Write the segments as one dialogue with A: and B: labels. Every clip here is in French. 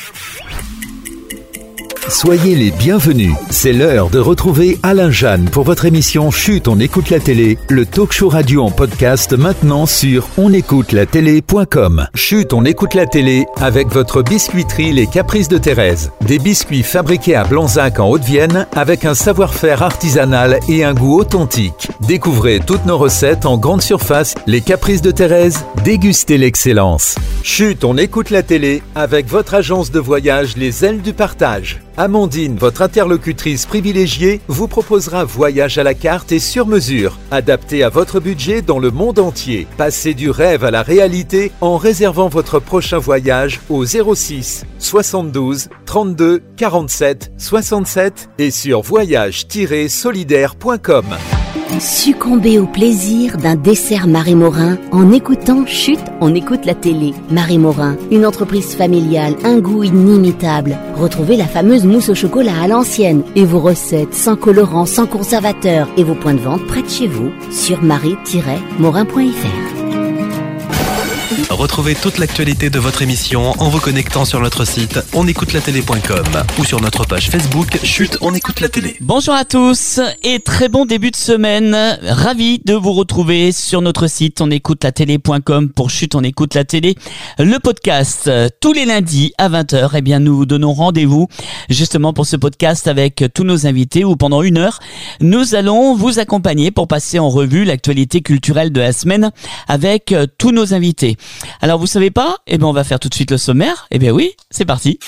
A: Soyez les bienvenus. C'est l'heure de retrouver Alain Jeanne pour votre émission Chut, on écoute la télé, le talk show radio en podcast maintenant sur onécoutelatélé.com. Chut, on écoute la télé avec votre biscuiterie Les Caprices de Thérèse. Des biscuits fabriqués à Blanzac en Haute-Vienne avec un savoir-faire artisanal et un goût authentique. Découvrez toutes nos recettes en grande surface. Les Caprices de Thérèse, dégustez l'excellence. Chut, on écoute la télé avec votre agence de voyage Les Ailes du Partage. Amandine, votre interlocutrice privilégiée, vous proposera voyage à la carte et sur mesure, adapté à votre budget dans le monde entier. Passez du rêve à la réalité en réservant votre prochain voyage au 06 72 32 47 67 et sur voyage-solidaire.com.
B: Succombez au plaisir d'un dessert Marie Morin en écoutant Chut, on écoute la télé. Marie Morin, une entreprise familiale, un goût inimitable. Retrouvez la fameuse mousse au chocolat à l'ancienne et vos recettes sans colorant, sans conservateur et vos points de vente près de chez vous sur marie-morin.fr.
C: Retrouvez toute l'actualité de votre émission en vous connectant sur notre site onécoutelatélé.com ou sur notre page Facebook Chut, on écoute la télé.
D: Bonjour à tous et très bon début de semaine. Ravi de vous retrouver sur notre site onécoutelatélé.com pour Chut, on écoute la télé. Le podcast tous les lundis à 20h. Eh bien, nous vous donnons rendez-vous justement pour ce podcast avec tous nos invités où pendant 1 heure, nous allons vous accompagner pour passer en revue l'actualité culturelle de la semaine avec tous nos invités. Alors vous savez pas? Eh bien on va faire tout de suite le sommaire. Eh bien oui, c'est parti.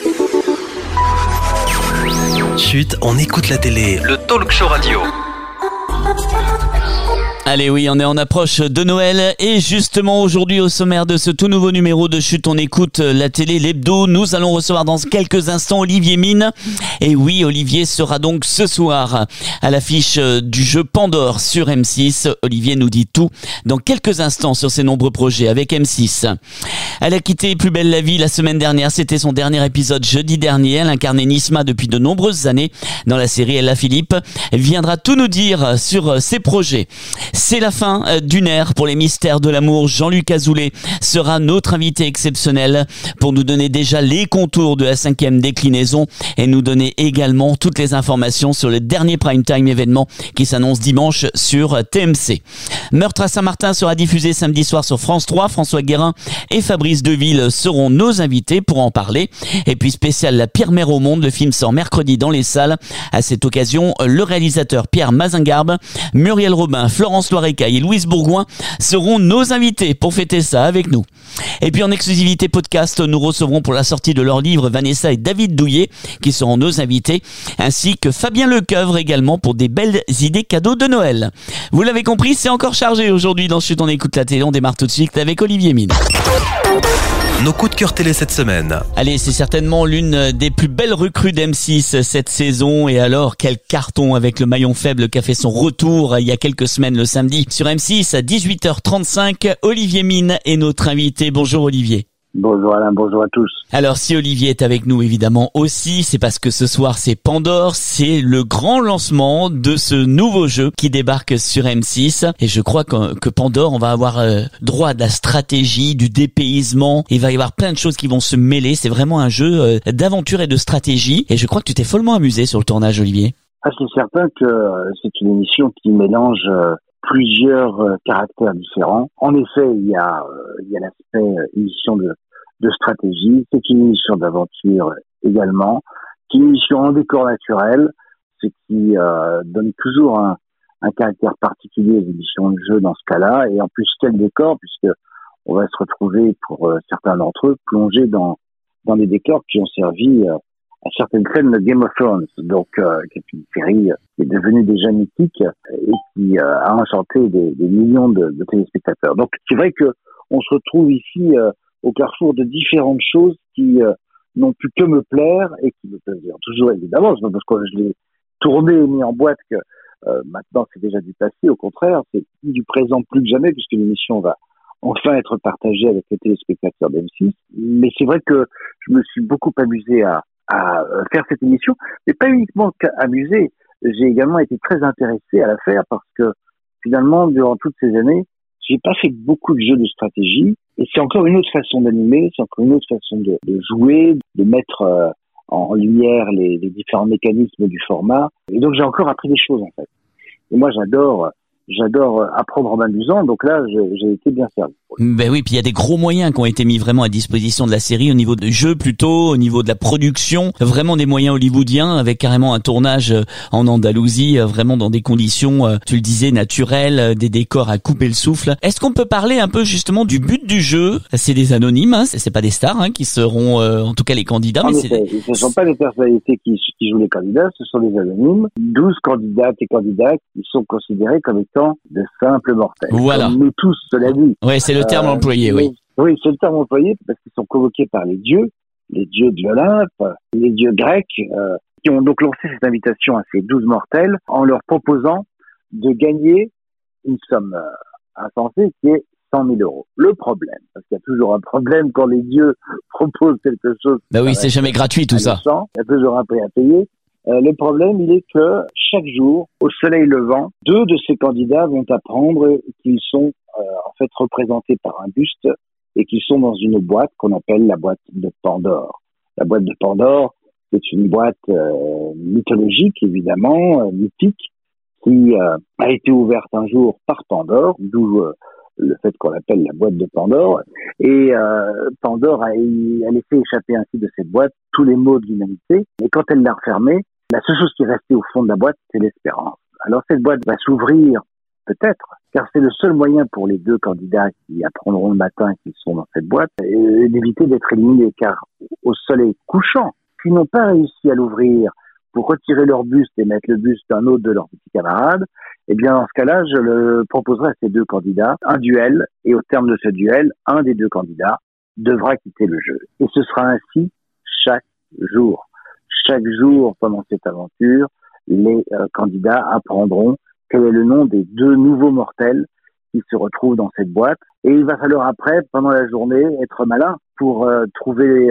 C: Chut, on écoute la télé, le talk show radio.
D: Allez oui, on est en approche de Noël et justement aujourd'hui au sommaire de ce tout nouveau numéro de Chut, on écoute la télé, l'hebdo, nous allons recevoir dans quelques instants Olivier Mine. Et oui, Olivier sera donc ce soir à l'affiche du jeu Pandore sur M6. Olivier nous dit tout dans quelques instants sur ses nombreux projets avec M6. Elle a quitté Plus belle la vie la semaine dernière, c'était son dernier épisode jeudi dernier. Elle incarnait Nisma depuis de nombreuses années dans la série Ella Philippe. Elle viendra tout nous dire sur ses projets. C'est la fin d'une ère pour les mystères de l'amour. Jean-Luc Azoulay sera notre invité exceptionnel pour nous donner déjà les contours de la 5e déclinaison et nous donner également toutes les informations sur le dernier prime time événement qui s'annonce dimanche sur TMC. Meurtre à Saint-Martin sera diffusé samedi soir sur France 3. François Guérin et Fabrice Deville seront nos invités pour en parler. Et puis spécial La pire mère au monde, le film sort mercredi dans les salles. À cette occasion, le réalisateur Pierre Mazingarbe, Muriel Robin, Florence Loirecaille et Louise Bourgoin seront nos invités pour fêter ça avec nous. Et puis en exclusivité podcast, nous recevrons pour la sortie de leur livre Vanessa et David Douillet qui seront nos invités, ainsi que Fabien Lecoeuvre également pour des belles idées cadeaux de Noël. Vous l'avez compris, c'est encore chargé aujourd'hui dans Chut, on écoute la télé. On démarre tout de suite avec Olivier Mine.
C: Nos coups de cœur télé cette semaine.
D: Allez, c'est certainement l'une des plus belles recrues d'M6 cette saison. Et alors, quel carton avec le maillon faible qui a fait son retour il y a quelques semaines le samedi sur M6 à 18h35. Olivier Mine est notre invité. Bonjour Olivier.
E: Bonjour Alain, bonjour à tous.
D: Alors si Olivier est avec nous évidemment aussi, c'est parce que ce soir c'est Pandore, c'est le grand lancement de ce nouveau jeu qui débarque sur M6 et je crois que Pandore, on va avoir droit à de la stratégie, du dépaysement, il va y avoir plein de choses qui vont se mêler, c'est vraiment un jeu d'aventure et de stratégie et je crois que tu t'es follement amusé sur le tournage Olivier.
E: Ah, c'est certain que c'est une émission qui mélange plusieurs caractères différents. En effet, il y a l'aspect émission de stratégie, c'est une émission d'aventure également, c'est une émission en décor naturel, ce qui donne toujours un caractère particulier aux émissions de jeu dans ce cas-là, et en plus quel décor, puisque on va se retrouver pour certains d'entre eux plongés dans des décors qui ont servi à certaines scènes de Game of Thrones, donc qui est une série qui est devenue déjà mythique et qui a enchanté des millions de téléspectateurs. Donc c'est vrai que on se retrouve ici au carrefour de différentes choses qui n'ont pu que me plaire et qui me plaisent toujours évidemment. C'est pas parce que je l'ai tourné et mis en boîte que maintenant c'est déjà du passé. Au contraire, c'est du présent plus que jamais puisque l'émission va enfin être partagée avec les téléspectateurs d'M6. Mais c'est vrai que je me suis beaucoup amusé à faire cette émission, mais pas uniquement amusé. J'ai également été très intéressé à la faire parce que finalement, durant toutes ces années, j'ai pas fait beaucoup de jeux de stratégie Et c'est encore une autre façon d'animer, c'est encore une autre façon de jouer, de mettre en lumière les différents mécanismes du format. Et donc j'ai encore appris des choses en fait. Et moi j'adore apprendre en m'amusant, donc là j'ai été bien servi.
D: Ben oui, puis il y a des gros moyens qui ont été mis vraiment à disposition de la série au niveau de jeu plutôt, au niveau de la production, vraiment des moyens hollywoodiens avec carrément un tournage en Andalousie, vraiment dans des conditions, tu le disais, naturelles, des décors à couper le souffle. Est-ce qu'on peut parler un peu justement du but du jeu? C'est des anonymes, hein, c'est pas des stars qui seront en tout cas les candidats.
E: Mais
D: ce
E: ne sont pas des personnalités qui jouent les candidats, ce sont des anonymes. 12 candidates et candidats qui sont considérés comme étant de simples mortels.
D: Voilà.
E: Comme nous tous, cela dit.
D: Ouais, c'est le terme employé, oui.
E: Oui, c'est le terme employé parce qu'ils sont convoqués par les dieux de l'Olympe, les dieux grecs, qui ont donc lancé cette invitation à ces 12 mortels en leur proposant de gagner une somme insensée qui est 100 000 euros. Le problème, parce qu'il y a toujours un problème quand les dieux proposent quelque chose.
D: Bah oui, c'est jamais gratuit tout ça.
E: Il y a toujours un prix à payer. Le problème, il est que chaque jour, au soleil levant, 2 de ces candidats vont apprendre qu'ils sont en fait représentés par un buste et qu'ils sont dans une boîte qu'on appelle la boîte de Pandore. La boîte de Pandore, c'est une boîte mythologique, évidemment, mythique, qui a été ouverte un jour par Pandore, d'où le fait qu'on l'appelle la boîte de Pandore. Et Pandore a laissé échapper ainsi de cette boîte tous les maux de l'humanité. Et quand elle l'a refermée, la seule chose qui est restée au fond de la boîte, c'est l'espérance. Alors cette boîte va s'ouvrir, peut-être, car c'est le seul moyen pour les 2 candidats qui apprendront le matin qu'ils sont dans cette boîte, d'éviter d'être éliminés, car au soleil couchant, s'ils n'ont pas réussi à l'ouvrir pour retirer leur buste et mettre le buste d'un autre de leurs petits camarades, eh bien, dans ce cas-là, je le proposerai à ces 2 candidats un duel, et au terme de ce duel, un des 2 candidats devra quitter le jeu. Et ce sera ainsi chaque jour. Chaque jour, pendant cette aventure, les candidats apprendront quel est le nom des 2 nouveaux mortels qui se retrouvent dans cette boîte. Et il va falloir après, pendant la journée, être malin pour trouver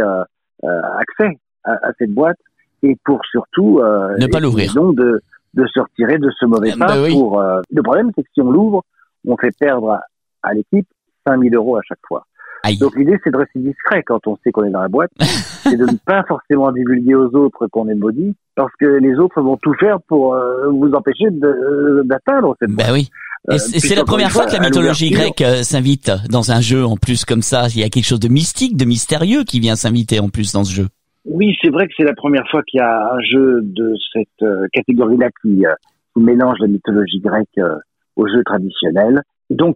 E: accès à cette boîte et pour surtout
D: ne pas l'ouvrir.
E: Donc de se retirer de ce mauvais pas.
D: Oui.
E: Le problème, c'est que si on l'ouvre, on fait perdre à l'équipe 5 000 euros à chaque fois.
D: Aïe.
E: Donc l'idée, c'est de rester discret quand on sait qu'on est dans la boîte, c'est de ne pas forcément divulguer aux autres qu'on est maudit, parce que les autres vont tout faire pour vous empêcher d'atteindre cette boîte.
D: Ben oui. Et c'est la première fois que la mythologie grecque s'invite dans un jeu en plus comme ça. Il y a quelque chose de mystique, de mystérieux qui vient s'inviter en plus dans ce jeu.
E: Oui, c'est vrai que c'est la première fois qu'il y a un jeu de cette catégorie-là qui mélange la mythologie grecque aux jeux traditionnels. Et donc,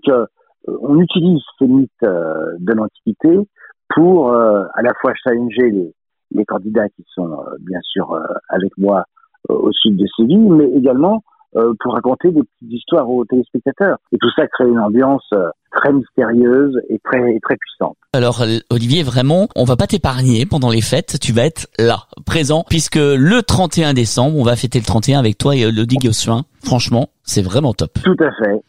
E: on utilise ces mythes de l'Antiquité pour à la fois challenger les candidats qui sont bien sûr avec moi au sud de Séville, mais également pour raconter des petites histoires aux téléspectateurs. Et tout ça crée une ambiance très mystérieuse et très puissante.
D: Alors Olivier, vraiment, on va pas t'épargner pendant les fêtes, tu vas être là, présent, puisque le 31 décembre, on va fêter le 31 avec toi et Elodie Gossuin. Franchement, c'est vraiment top.
E: Tout à fait.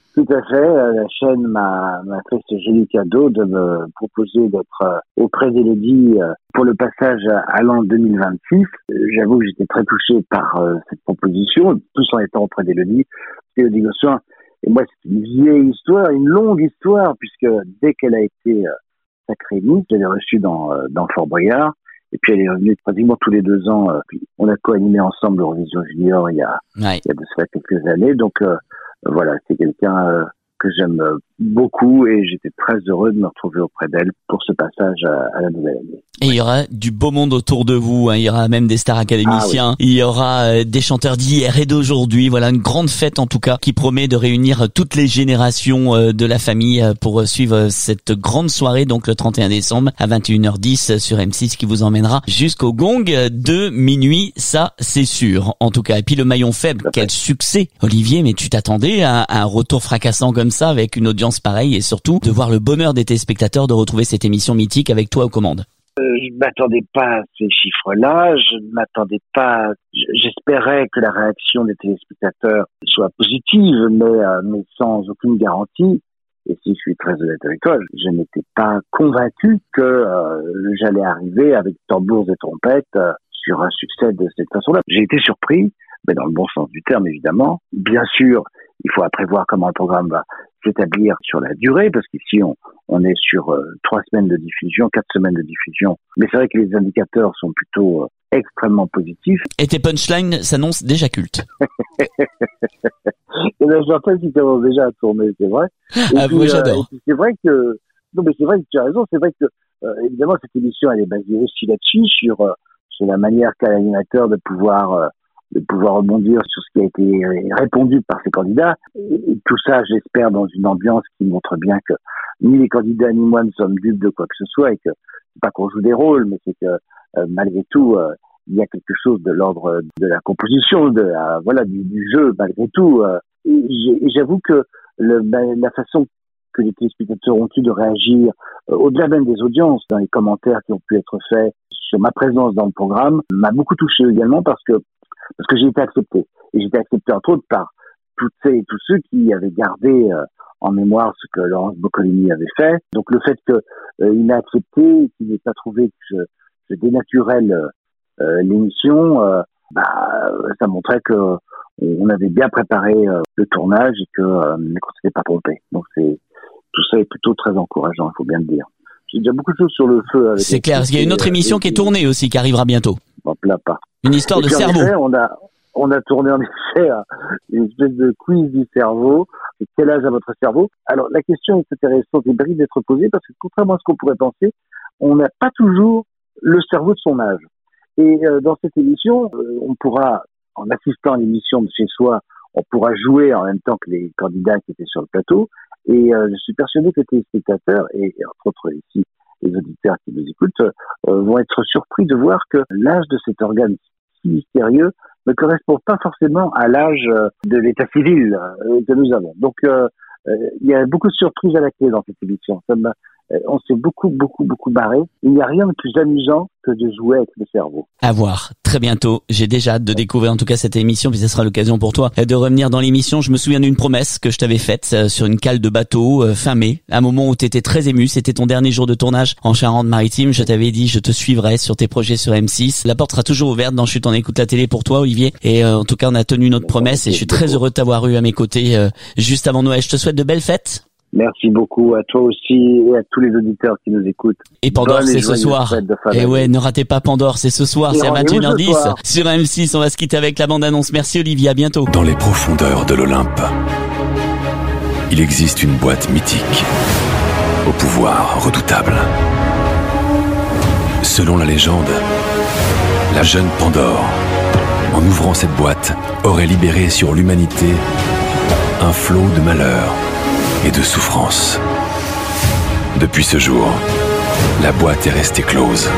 E: La chaîne m'a fait ce joli cadeau de me proposer d'être auprès d'Elodie pour le passage à l'an 2026. J'avoue que j'étais très touché par cette proposition, plus en étant auprès d'Elodie. Elodie Gossuin, et moi, c'est une vieille histoire, une longue histoire, puisque dès qu'elle a été sacrée Miss, je l'ai reçue dans Fort Boyard. Et puis elle est revenue pratiquement tous les 2 ans. Puis on a co-animé ensemble l'Eurovision Junior il y a de cela quelques années. Donc voilà, c'est quelqu'un que j'aime beaucoup et j'étais très heureux de me retrouver auprès d'elle pour ce passage à la nouvelle année.
D: Et il y aura du beau monde autour de vous, il y aura même des stars académiciens, il y aura des chanteurs d'hier et d'aujourd'hui, voilà une grande fête en tout cas qui promet de réunir toutes les générations de la famille pour suivre cette grande soirée donc le 31 décembre à 21h10 sur M6 qui vous emmènera jusqu'au gong de minuit, ça c'est sûr en tout cas. Et puis le maillon faible, quel succès Olivier, mais tu t'attendais à un retour fracassant comme ça avec une audience pareille et surtout de voir le bonheur des téléspectateurs de retrouver cette émission mythique avec toi aux commandes.
E: Je m'attendais pas à ces chiffres-là, je ne m'attendais pas, j'espérais que la réaction des téléspectateurs soit positive, mais sans aucune garantie. Et si je suis très honnête avec toi, je n'étais pas convaincu que j'allais arriver avec tambours et trompettes sur un succès de cette façon-là. J'ai été surpris, mais dans le bon sens du terme évidemment. Bien sûr, Il faut après voir comment le programme va s'établir sur la durée, parce qu'ici on est sur 3 semaines de diffusion, 4 semaines de diffusion. Mais c'est vrai que les indicateurs sont plutôt extrêmement positifs.
D: Et tes punchlines s'annoncent déjà cultes.
E: Et là, j'entends qu'ils commencent déjà à tourner, c'est vrai.
D: Moi j'adore.
E: C'est vrai que tu as raison. C'est vrai que évidemment cette émission elle est basée aussi là-dessus sur la manière qu'a l'animateur de pouvoir rebondir sur ce qui a été répondu par ces candidats. Et tout ça, j'espère, dans une ambiance qui montre bien que ni les candidats ni moi ne sommes dupes de quoi que ce soit, et que c'est pas qu'on joue des rôles, mais c'est que malgré tout, il y a quelque chose de l'ordre de la composition, du jeu malgré tout. Et j'avoue que la façon que les téléspectateurs ont eu de réagir, au-delà même des audiences, dans les commentaires qui ont pu être faits sur ma présence dans le programme, m'a beaucoup touché également parce que j'ai été accepté. Et j'ai été accepté entre autres par toutes celles et tous ceux qui avaient gardé en mémoire ce que Laurence Boccolini avait fait. Donc le fait qu'il m'a accepté, qu'il n'ait pas trouvé que je dénaturais l'émission, ça montrait que on avait bien préparé le tournage et qu'on s'était pas trompé. Donc tout ça est plutôt très encourageant, il faut bien le dire. J'ai déjà beaucoup de choses sur le feu.
D: C'est clair, parce qu'il y a une autre émission qui est tournée aussi, qui arrivera bientôt.
E: Pas.
D: Une histoire de cerveau.
E: Effet, on a tourné en effet une espèce de quiz du cerveau. Et quel âge a votre cerveau? Alors la question est intéressante et brille d'être posée parce que contrairement à ce qu'on pourrait penser, on n'a pas toujours le cerveau de son âge. Et dans cette émission, on pourra, en assistant à l'émission de chez soi, on pourra jouer en même temps que les candidats qui étaient sur le plateau. Et je suis persuadé que les spectateurs, et entre autres ici les auditeurs qui nous écoutent, vont être surpris de voir que l'âge de cet organe si mystérieux ne correspond pas forcément à l'âge de l'état civil que nous avons. Donc il y a beaucoup de surprises à la clé dans cette émission. On s'est beaucoup barré. Il n'y a rien de plus amusant que de jouer avec le cerveau.
D: À voir très bientôt. J'ai déjà hâte de découvrir en tout cas cette émission, puis ce sera l'occasion pour toi de revenir dans l'émission. Je me souviens d'une promesse que je t'avais faite sur une cale de bateau fin mai, un moment où tu étais très ému. C'était ton dernier jour de tournage en Charente-Maritime. Je t'avais dit je te suivrai sur tes projets sur M6. La porte sera toujours ouverte dans Chut, on écoute la télé pour toi, Olivier. Et en tout cas, on a tenu notre promesse et je suis très heureux de t'avoir eu à mes côtés juste avant Noël. Je te souhaite de belles fêtes.
E: Merci beaucoup à toi aussi et à tous les auditeurs qui nous écoutent.
D: Et Pandore, c'est ce soir. Et ouais, ne ratez pas Pandore, c'est ce soir, c'est à 21h10 sur M6. On va se quitter avec la bande-annonce. Merci Olivier, à bientôt.
A: Dans les profondeurs de l'Olympe, il existe une boîte mythique, au pouvoir redoutable. Selon la légende, la jeune Pandore, en ouvrant cette boîte, aurait libéré sur l'humanité un flot de malheur et de souffrance. Depuis ce jour, la boîte est restée close.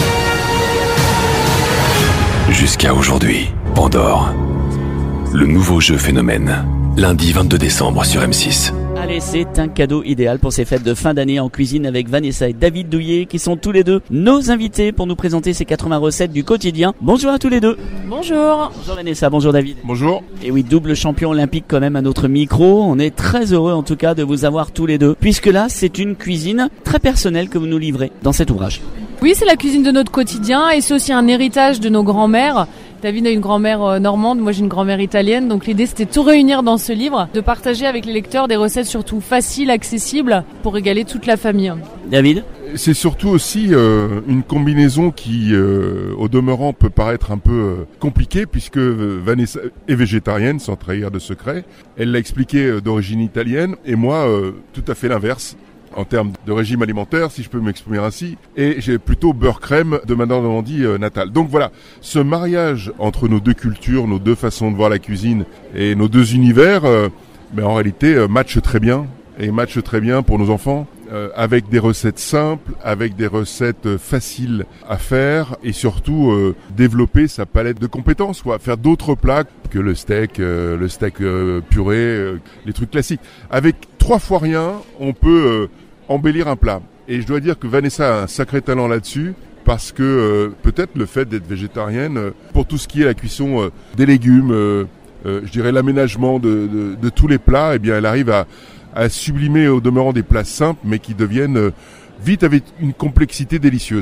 A: Jusqu'à aujourd'hui, Pandore, le nouveau jeu phénomène, lundi 22 décembre sur M6.
D: Allez, c'est un cadeau idéal pour ces fêtes de fin d'année en cuisine avec Vanessa et David Douillet qui sont tous les deux nos invités pour nous présenter ces 80 recettes du quotidien. Bonjour à tous les deux.
F: Bonjour.
D: Bonjour Vanessa, bonjour David.
G: Bonjour.
D: Et oui, double champion olympique quand même à notre micro. On est très heureux en tout cas de vous avoir tous les deux, puisque là c'est une cuisine très personnelle que vous nous livrez dans cet ouvrage.
F: Oui, c'est la cuisine de notre quotidien et c'est aussi un héritage de nos grands-mères. David a une grand-mère normande, moi j'ai une grand-mère italienne, donc l'idée c'était de tout réunir dans ce livre, de partager avec les lecteurs des recettes surtout faciles, accessibles, pour régaler toute la famille.
D: David ?
G: C'est surtout aussi une combinaison qui, au demeurant, peut paraître un peu compliquée, puisque Vanessa est végétarienne, sans trahir de secret. Elle l'a expliqué d'origine italienne, et moi, tout à fait l'inverse. En termes de régime alimentaire, si je peux m'exprimer ainsi, et j'ai plutôt beurre-crème de ma Normandie natale. Donc voilà, ce mariage entre nos deux cultures, nos deux façons de voir la cuisine et nos deux univers, en réalité match très bien, et match très bien pour nos enfants, avec des recettes simples, avec des recettes faciles à faire, et surtout développer sa palette de compétences, quoi, faire d'autres plats que le steak puré, les trucs classiques. Avec 3 fois rien, on peut embellir un plat. Et je dois dire que Vanessa a un sacré talent là-dessus, parce que peut-être le fait d'être végétarienne, pour tout ce qui est la cuisson des légumes, je dirais l'aménagement de tous les plats, eh bien elle arrive à sublimer au demeurant des plats simples, mais qui deviennent vite avec une complexité délicieuse.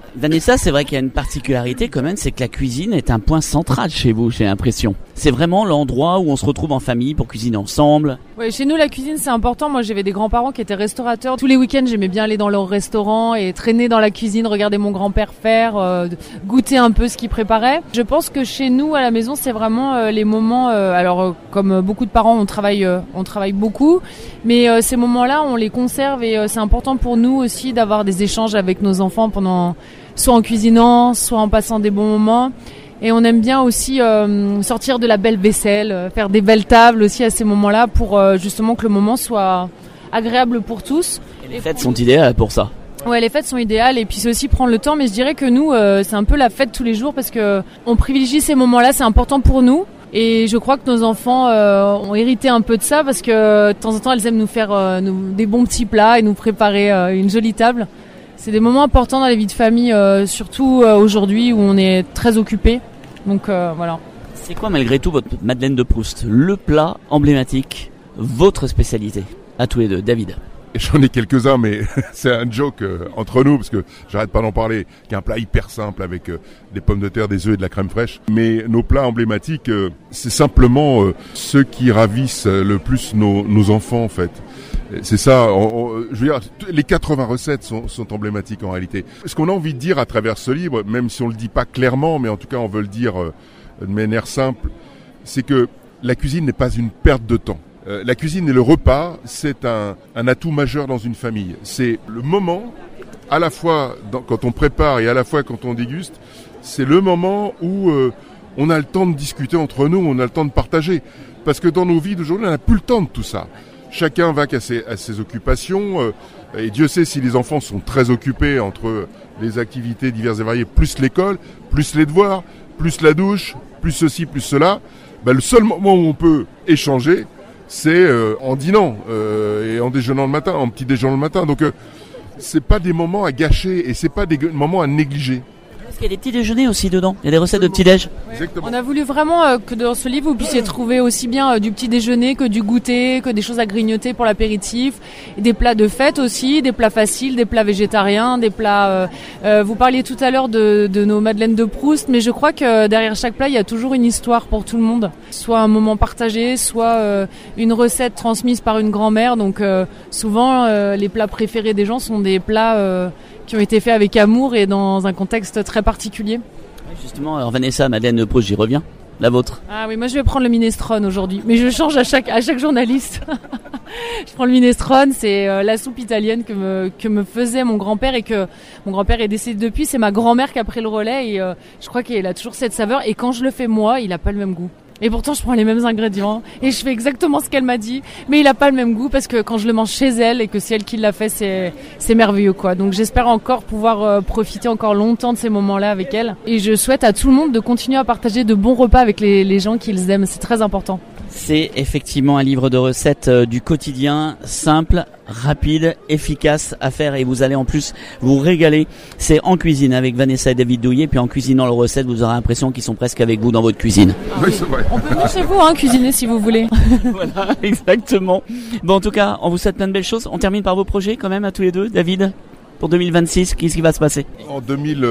D: Vanessa, c'est vrai qu'il y a une particularité quand même, c'est que la cuisine est un point central chez vous, j'ai l'impression. C'est vraiment l'endroit où on se retrouve en famille pour cuisiner ensemble.
F: Ouais, chez nous, la cuisine, c'est important. Moi, j'avais des grands-parents qui étaient restaurateurs. Tous les week-ends, j'aimais bien aller dans leur restaurant et traîner dans la cuisine, regarder mon grand-père faire, goûter un peu ce qu'il préparait. Je pense que chez nous, à la maison, c'est vraiment les moments... comme beaucoup de parents, on travaille beaucoup. Mais ces moments-là, on les conserve et c'est important pour nous aussi d'avoir des échanges avec nos enfants soit en cuisinant, soit en passant des bons moments. Et on aime bien aussi sortir de la belle vaisselle, faire des belles tables aussi à ces moments-là pour justement que le moment soit agréable pour tous.
D: Et les fêtes sont idéales pour ça.
F: Ouais, les fêtes sont idéales et puis c'est aussi prendre le temps. Mais je dirais que nous, c'est un peu la fête tous les jours parce que on privilégie ces moments-là, c'est important pour nous. Et je crois que nos enfants ont hérité un peu de ça parce que de temps en temps, elles aiment nous faire des bons petits plats et nous préparer une jolie table. C'est des moments importants dans la vie de famille, surtout aujourd'hui où on est très occupé. Donc voilà.
D: C'est quoi malgré tout votre Madeleine de Proust, le plat emblématique, votre spécialité, à tous les deux, David?
G: J'en ai quelques-uns, mais c'est un joke entre nous, parce que j'arrête pas d'en parler, qui est un plat hyper simple avec des pommes de terre, des œufs et de la crème fraîche. Mais nos plats emblématiques, c'est simplement ceux qui ravissent le plus nos enfants, en fait. C'est ça, je veux dire, les 80 recettes sont emblématiques en réalité. Ce qu'on a envie de dire à travers ce livre, même si on le dit pas clairement, mais en tout cas on veut le dire de manière simple, c'est que la cuisine n'est pas une perte de temps. La cuisine et le repas, c'est un atout majeur dans une famille. C'est le moment, à la fois quand on prépare et à la fois quand on déguste, c'est le moment où on a le temps de discuter entre nous, on a le temps de partager. Parce que dans nos vies d'aujourd'hui, on n'a plus le temps de tout ça. Chacun va à ses occupations, et Dieu sait si les enfants sont très occupés entre les activités diverses et variées, plus l'école, plus les devoirs, plus la douche, plus ceci, plus cela. Le seul moment où on peut échanger, c'est en dînant et en déjeunant le matin, en petit déjeunant le matin. Donc c'est pas des moments à gâcher et c'est pas des moments à négliger.
D: Il y a des petits déjeuners aussi dedans, il y a des recettes de petits déj.
F: Exactement. On a voulu vraiment que dans ce livre vous puissiez trouver aussi bien du petit déjeuner que du goûter, que des choses à grignoter pour l'apéritif, et des plats de fête aussi, des plats faciles, des plats végétariens, des plats... vous parliez tout à l'heure de nos madeleines de Proust, mais je crois que derrière chaque plat il y a toujours une histoire pour tout le monde. Soit un moment partagé, soit une recette transmise par une grand-mère. Donc souvent les plats préférés des gens sont des plats... qui ont été faits avec amour et dans un contexte très particulier.
D: Justement, alors Vanessa, Madeleine de Proust, j'y reviens. La vôtre?
F: Ah oui, moi je vais prendre le minestrone aujourd'hui, mais je change à chaque journaliste. Je prends le minestrone, c'est la soupe italienne que me faisait mon grand-père et que mon grand-père est décédé depuis. C'est ma grand-mère qui a pris le relais et je crois qu'il a toujours cette saveur. Et quand je le fais moi, il n'a pas le même goût. Et pourtant, je prends les mêmes ingrédients et je fais exactement ce qu'elle m'a dit. Mais il a pas le même goût parce que quand je le mange chez elle et que c'est elle qui l'a fait, c'est merveilleux, quoi. Donc, j'espère encore pouvoir profiter encore longtemps de ces moments-là avec elle. Et je souhaite à tout le monde de continuer à partager de bons repas avec les gens qu'ils aiment. C'est très important.
D: C'est effectivement un livre de recettes du quotidien, simple, rapide, efficace à faire et vous allez en plus vous régaler. C'est en cuisine avec Vanessa et David Douillet, puis en cuisinant leurs recettes, vous aurez l'impression qu'ils sont presque avec vous dans votre cuisine.
G: Oui, c'est vrai.
F: On peut venir chez vous cuisiner si vous voulez.
D: Voilà, exactement. Bon, en tout cas, on vous souhaite plein de belles choses. On termine par vos projets quand même à tous les deux, David. Pour 2026, qu'est-ce qui va se passer?
G: En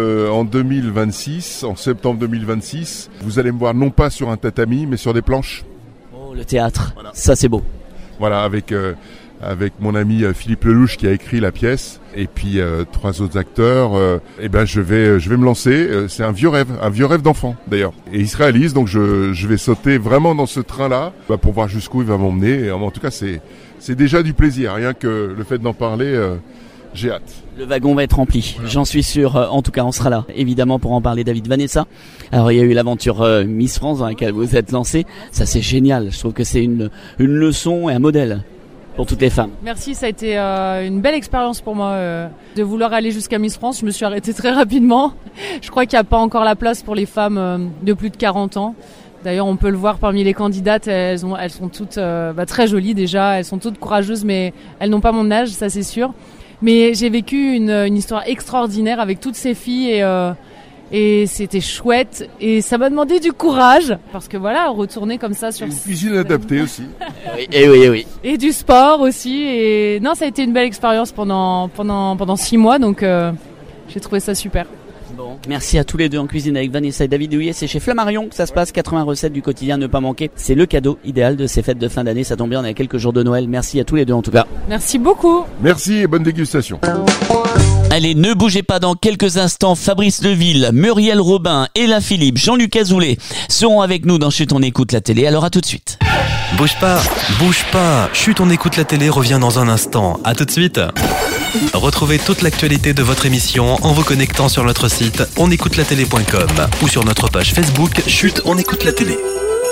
G: 2026, en septembre 2026, vous allez me voir non pas sur un tatami, mais sur des planches.
D: Oh, le théâtre,
G: voilà.
D: Ça c'est beau.
G: Voilà, avec mon ami Philippe Lelouch qui a écrit la pièce, et puis 3 autres acteurs. Je vais me lancer. C'est un vieux rêve d'enfant d'ailleurs. Et il se réalise, donc je vais sauter vraiment dans ce train-là pour voir jusqu'où il va m'emmener. Et en tout cas, c'est déjà du plaisir, rien que le fait d'en parler. J'ai hâte.
D: Le wagon va être rempli, voilà. J'en suis sûr. En tout cas, on sera là, évidemment, pour en parler. David, Vanessa. Alors, il y a eu l'aventure Miss France dans laquelle vous êtes lancé. Ça, c'est génial. Je trouve que c'est une leçon et un modèle pour toutes les femmes.
F: Merci, ça a été une belle expérience pour moi de vouloir aller jusqu'à Miss France. Je me suis arrêtée très rapidement. Je crois qu'il n'y a pas encore la place pour les femmes de plus de 40 ans. D'ailleurs, on peut le voir parmi les candidates, elles sont toutes très jolies déjà. Elles sont toutes courageuses, mais elles n'ont pas mon âge, ça c'est sûr. Mais j'ai vécu une histoire extraordinaire avec toutes ces filles et c'était chouette et ça m'a demandé du courage parce que voilà, retourner comme ça sur...
G: Une cuisine adaptée aussi.
D: Oui.
F: Et du sport aussi et non, ça a été une belle expérience pendant 6 mois donc j'ai trouvé ça super.
D: Bon. Merci à tous les deux en cuisine avec Vanessa et David Douillet. C'est chez Flammarion que ça se passe. 80 recettes du quotidien, ne pas manquer. C'est le cadeau idéal de ces fêtes de fin d'année. Ça tombe bien, on a quelques jours de Noël. Merci à tous les deux en tout cas.
F: Merci beaucoup.
G: Merci et bonne dégustation.
D: Allez, ne bougez pas, dans quelques instants, Fabrice Leville, Muriel Robin, Ella Philippe, Jean-Luc Azoulay seront avec nous dans Chut, on écoute la télé. Alors à tout de suite.
C: Bouge pas. Chut, on écoute la télé revient dans un instant. À tout de suite. Retrouvez toute l'actualité de votre émission en vous connectant sur notre site onécoutelatélé.com ou sur notre page Facebook Chut, on écoute la télé.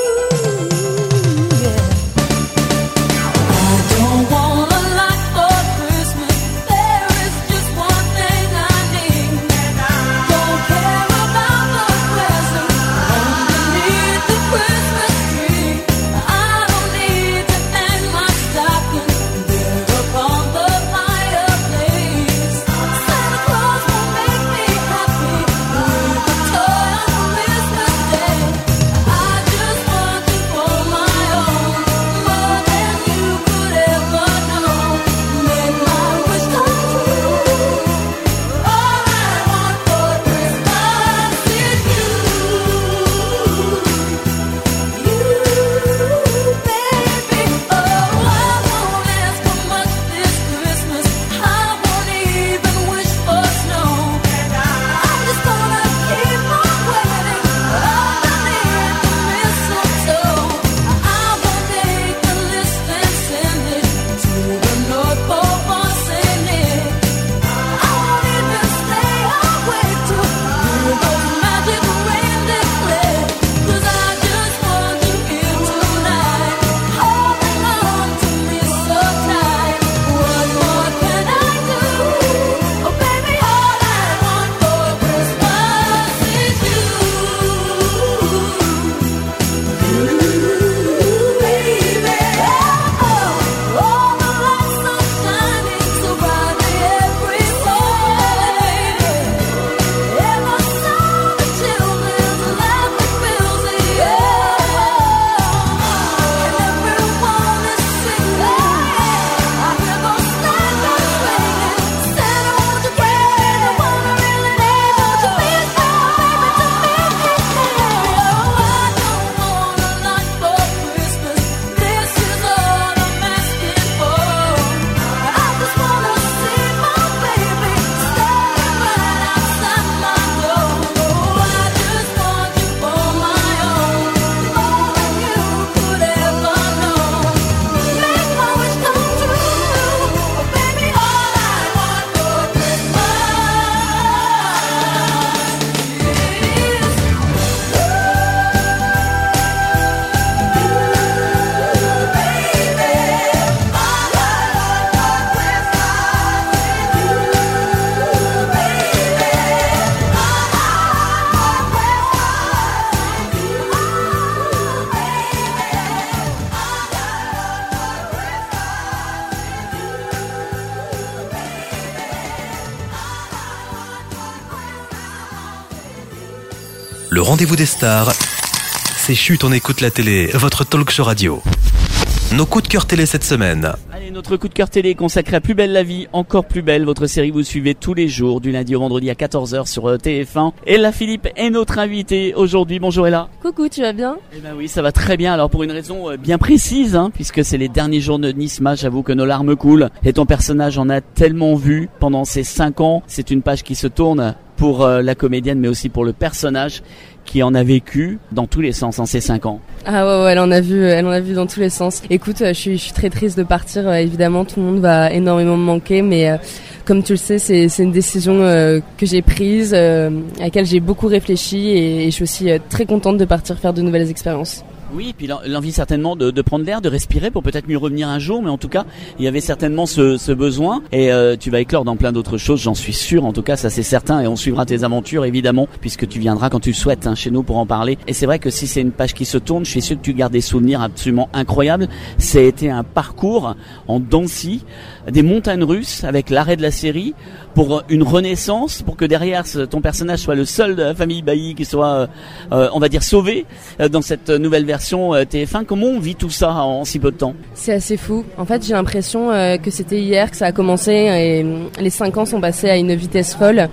C: Le rendez-vous des stars, c'est Chut, on écoute la télé, votre talk show radio. Nos coups de cœur télé cette semaine.
D: Allez, notre coup de cœur télé est consacré à Plus belle la vie, encore plus belle. Votre série vous suivez tous les jours, du lundi au vendredi à 14h sur TF1. Ella Philippe est notre invitée aujourd'hui. Bonjour Ella.
H: Coucou, tu vas bien?
D: Eh ben oui, ça va très bien. Alors pour une raison bien précise, puisque c'est les derniers jours de Nisma, j'avoue que nos larmes coulent. Et ton personnage en a tellement vu pendant ces 5 ans. C'est une page qui se tourne pour la comédienne, mais aussi pour le personnage qui en a vécu dans tous les sens en ces 5 ans.
H: Ah ouais, elle en a vu dans tous les sens. Écoute, je suis très triste de partir. Évidemment, tout le monde va énormément me manquer, mais comme tu le sais, c'est une décision que j'ai prise, à laquelle j'ai beaucoup réfléchi, et je suis aussi très contente de partir faire de nouvelles expériences.
D: Oui, et puis l'envie certainement de prendre l'air, de respirer pour peut-être mieux revenir un jour, mais en tout cas, il y avait certainement ce besoin, et tu vas éclore dans plein d'autres choses, j'en suis sûr, en tout cas, ça c'est certain, et on suivra tes aventures évidemment, puisque tu viendras quand tu le souhaites chez nous pour en parler. Et c'est vrai que si c'est une page qui se tourne, je suis sûr que tu gardes des souvenirs absolument incroyables. Ça a été un parcours en dents de scie, des montagnes russes avec l'arrêt de la série, pour une renaissance, pour que derrière ton personnage soit le seul de la famille Bailly qui soit, on va dire, sauvé dans cette nouvelle version TF1. Comment on vit tout ça en si peu de temps?
H: C'est assez fou. En fait, j'ai l'impression que c'était hier que ça a commencé, et les 5 ans sont passés à une vitesse folle.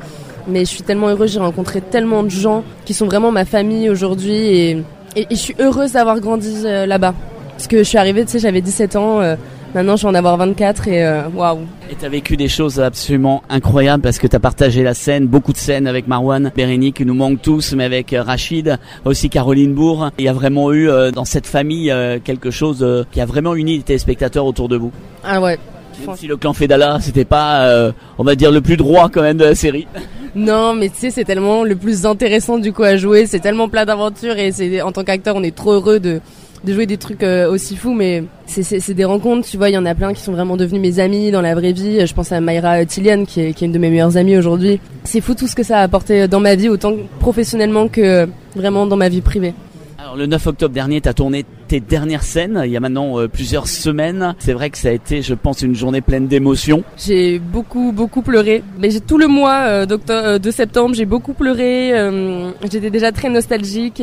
H: Mais je suis tellement heureuse, j'ai rencontré tellement de gens qui sont vraiment ma famille aujourd'hui et je suis heureuse d'avoir grandi là-bas. Parce que je suis arrivée, tu sais, j'avais 17 ans, maintenant je vais en avoir 24 et waouh.
D: Et t'as vécu des choses absolument incroyables parce que t'as partagé la scène, beaucoup de scènes avec Marwan, Bérénice qui nous manque tous, mais avec Rachid, aussi Caroline Bourg. Il y a vraiment eu dans cette famille quelque chose qui a vraiment uni les téléspectateurs autour de vous.
H: Ah ouais.
D: Même si le clan Fedala, c'était pas, on va dire, le plus droit quand même de la série.
H: Non, mais tu sais, c'est tellement le plus intéressant du coup à jouer, c'est tellement plein d'aventures et c'est en tant qu'acteur, on est trop heureux de jouer des trucs aussi fous, mais c'est des rencontres, tu vois, il y en a plein qui sont vraiment devenus mes amis dans la vraie vie. Je pense à Mayra Tilian qui est une de mes meilleures amies aujourd'hui. C'est fou tout ce que ça a apporté dans ma vie, autant professionnellement que vraiment dans ma vie privée.
D: Alors le 9 octobre dernier, tu as tourné tes dernières scènes, il y a maintenant plusieurs semaines. C'est vrai que ça a été, je pense, une journée pleine d'émotions.
H: J'ai beaucoup pleuré. Mais j'ai tout le mois de septembre, j'ai beaucoup pleuré. J'étais déjà très nostalgique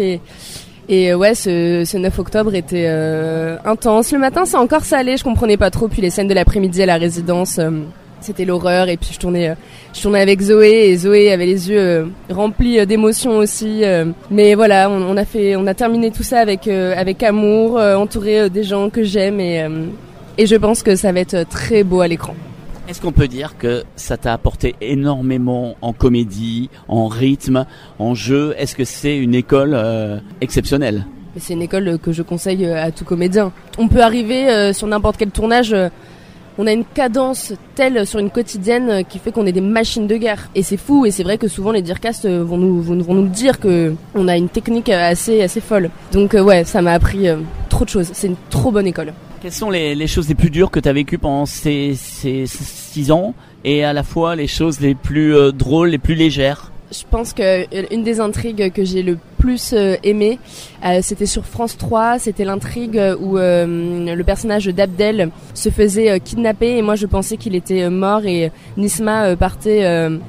H: et ouais, ce 9 octobre était intense. Le matin, ça encore ça allait, je comprenais pas trop. Puis les scènes de l'après-midi à la résidence, c'était l'horreur. Et puis je tournais avec Zoé et Zoé avait les yeux remplis d'émotions aussi. Mais voilà, on a terminé tout ça avec amour, entouré des gens que j'aime et je pense que ça va être très beau à l'écran.
D: Est-ce qu'on peut dire que ça t'a apporté énormément en comédie, en rythme, en jeu? Est-ce que c'est une école exceptionnelle?
H: C'est une école que je conseille à tout comédien. On peut arriver sur n'importe quel tournage, on a une cadence telle sur une quotidienne qui fait qu'on est des machines de guerre. Et c'est fou, et c'est vrai que souvent les direcastes vont nous dire que on a une technique assez folle. Donc ouais, ça m'a appris trop de choses. C'est une trop bonne école.
D: Quelles sont les choses les plus dures que tu as vécues pendant ces 6 ans et à la fois les choses les plus drôles, les plus légères?
H: Je pense que une des intrigues que j'ai le plus aimé, c'était sur France 3, c'était l'intrigue où le personnage d'Abdel se faisait kidnapper et moi je pensais qu'il était mort et Nisma partait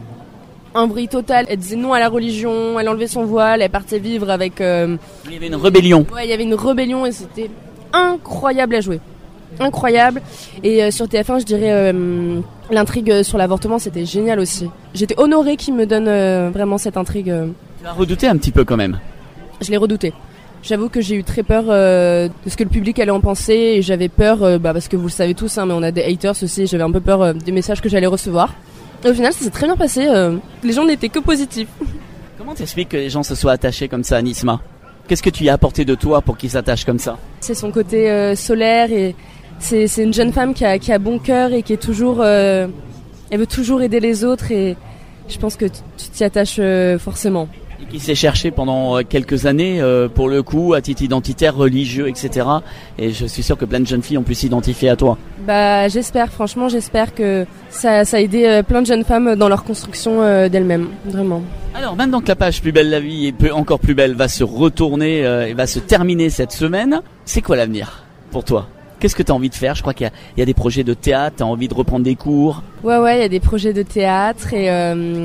H: un bruit total. Elle disait non à la religion, elle enlevait son voile, elle partait vivre avec...
D: Il y avait une rébellion.
H: Ouais, il y avait une rébellion et c'était incroyable à jouer. Incroyable. Et sur TF1, je dirais l'intrigue sur l'avortement, c'était génial aussi. J'étais honorée qu'ils me donnent vraiment cette intrigue.
D: Tu l'as redouté un petit peu quand même?
H: Je l'ai redouté. J'avoue que j'ai eu très peur de ce que le public allait en penser et j'avais peur, parce que vous le savez tous, mais on a des haters aussi, j'avais un peu peur des messages que j'allais recevoir. Et au final, ça s'est très bien passé. Les gens n'étaient que positifs.
D: Comment t'expliques que les gens se soient attachés comme ça à Nisma? Qu'est-ce que tu y as apporté de toi pour qu'ils s'attachent comme ça? C'est
H: son côté solaire et c'est une jeune femme qui a bon cœur et qui est toujours... elle veut toujours aider les autres et je pense que tu t'y attaches forcément.
D: Et qui s'est cherché pendant quelques années, pour le coup, à titre identitaire, religieux, etc. Et je suis sûr que plein de jeunes filles ont pu s'identifier à toi.
H: Bah, j'espère, franchement, j'espère que ça a aidé plein de jeunes femmes dans leur construction d'elles-mêmes, vraiment. Alors,
D: maintenant que la page Plus belle la vie et encore plus belle va se retourner et va se terminer cette semaine, c'est quoi l'avenir pour toi? Qu'est-ce que tu as envie de faire? Je crois qu'il y a des projets de théâtre, tu as envie de reprendre des cours.
H: Ouais, il y a des projets de théâtre et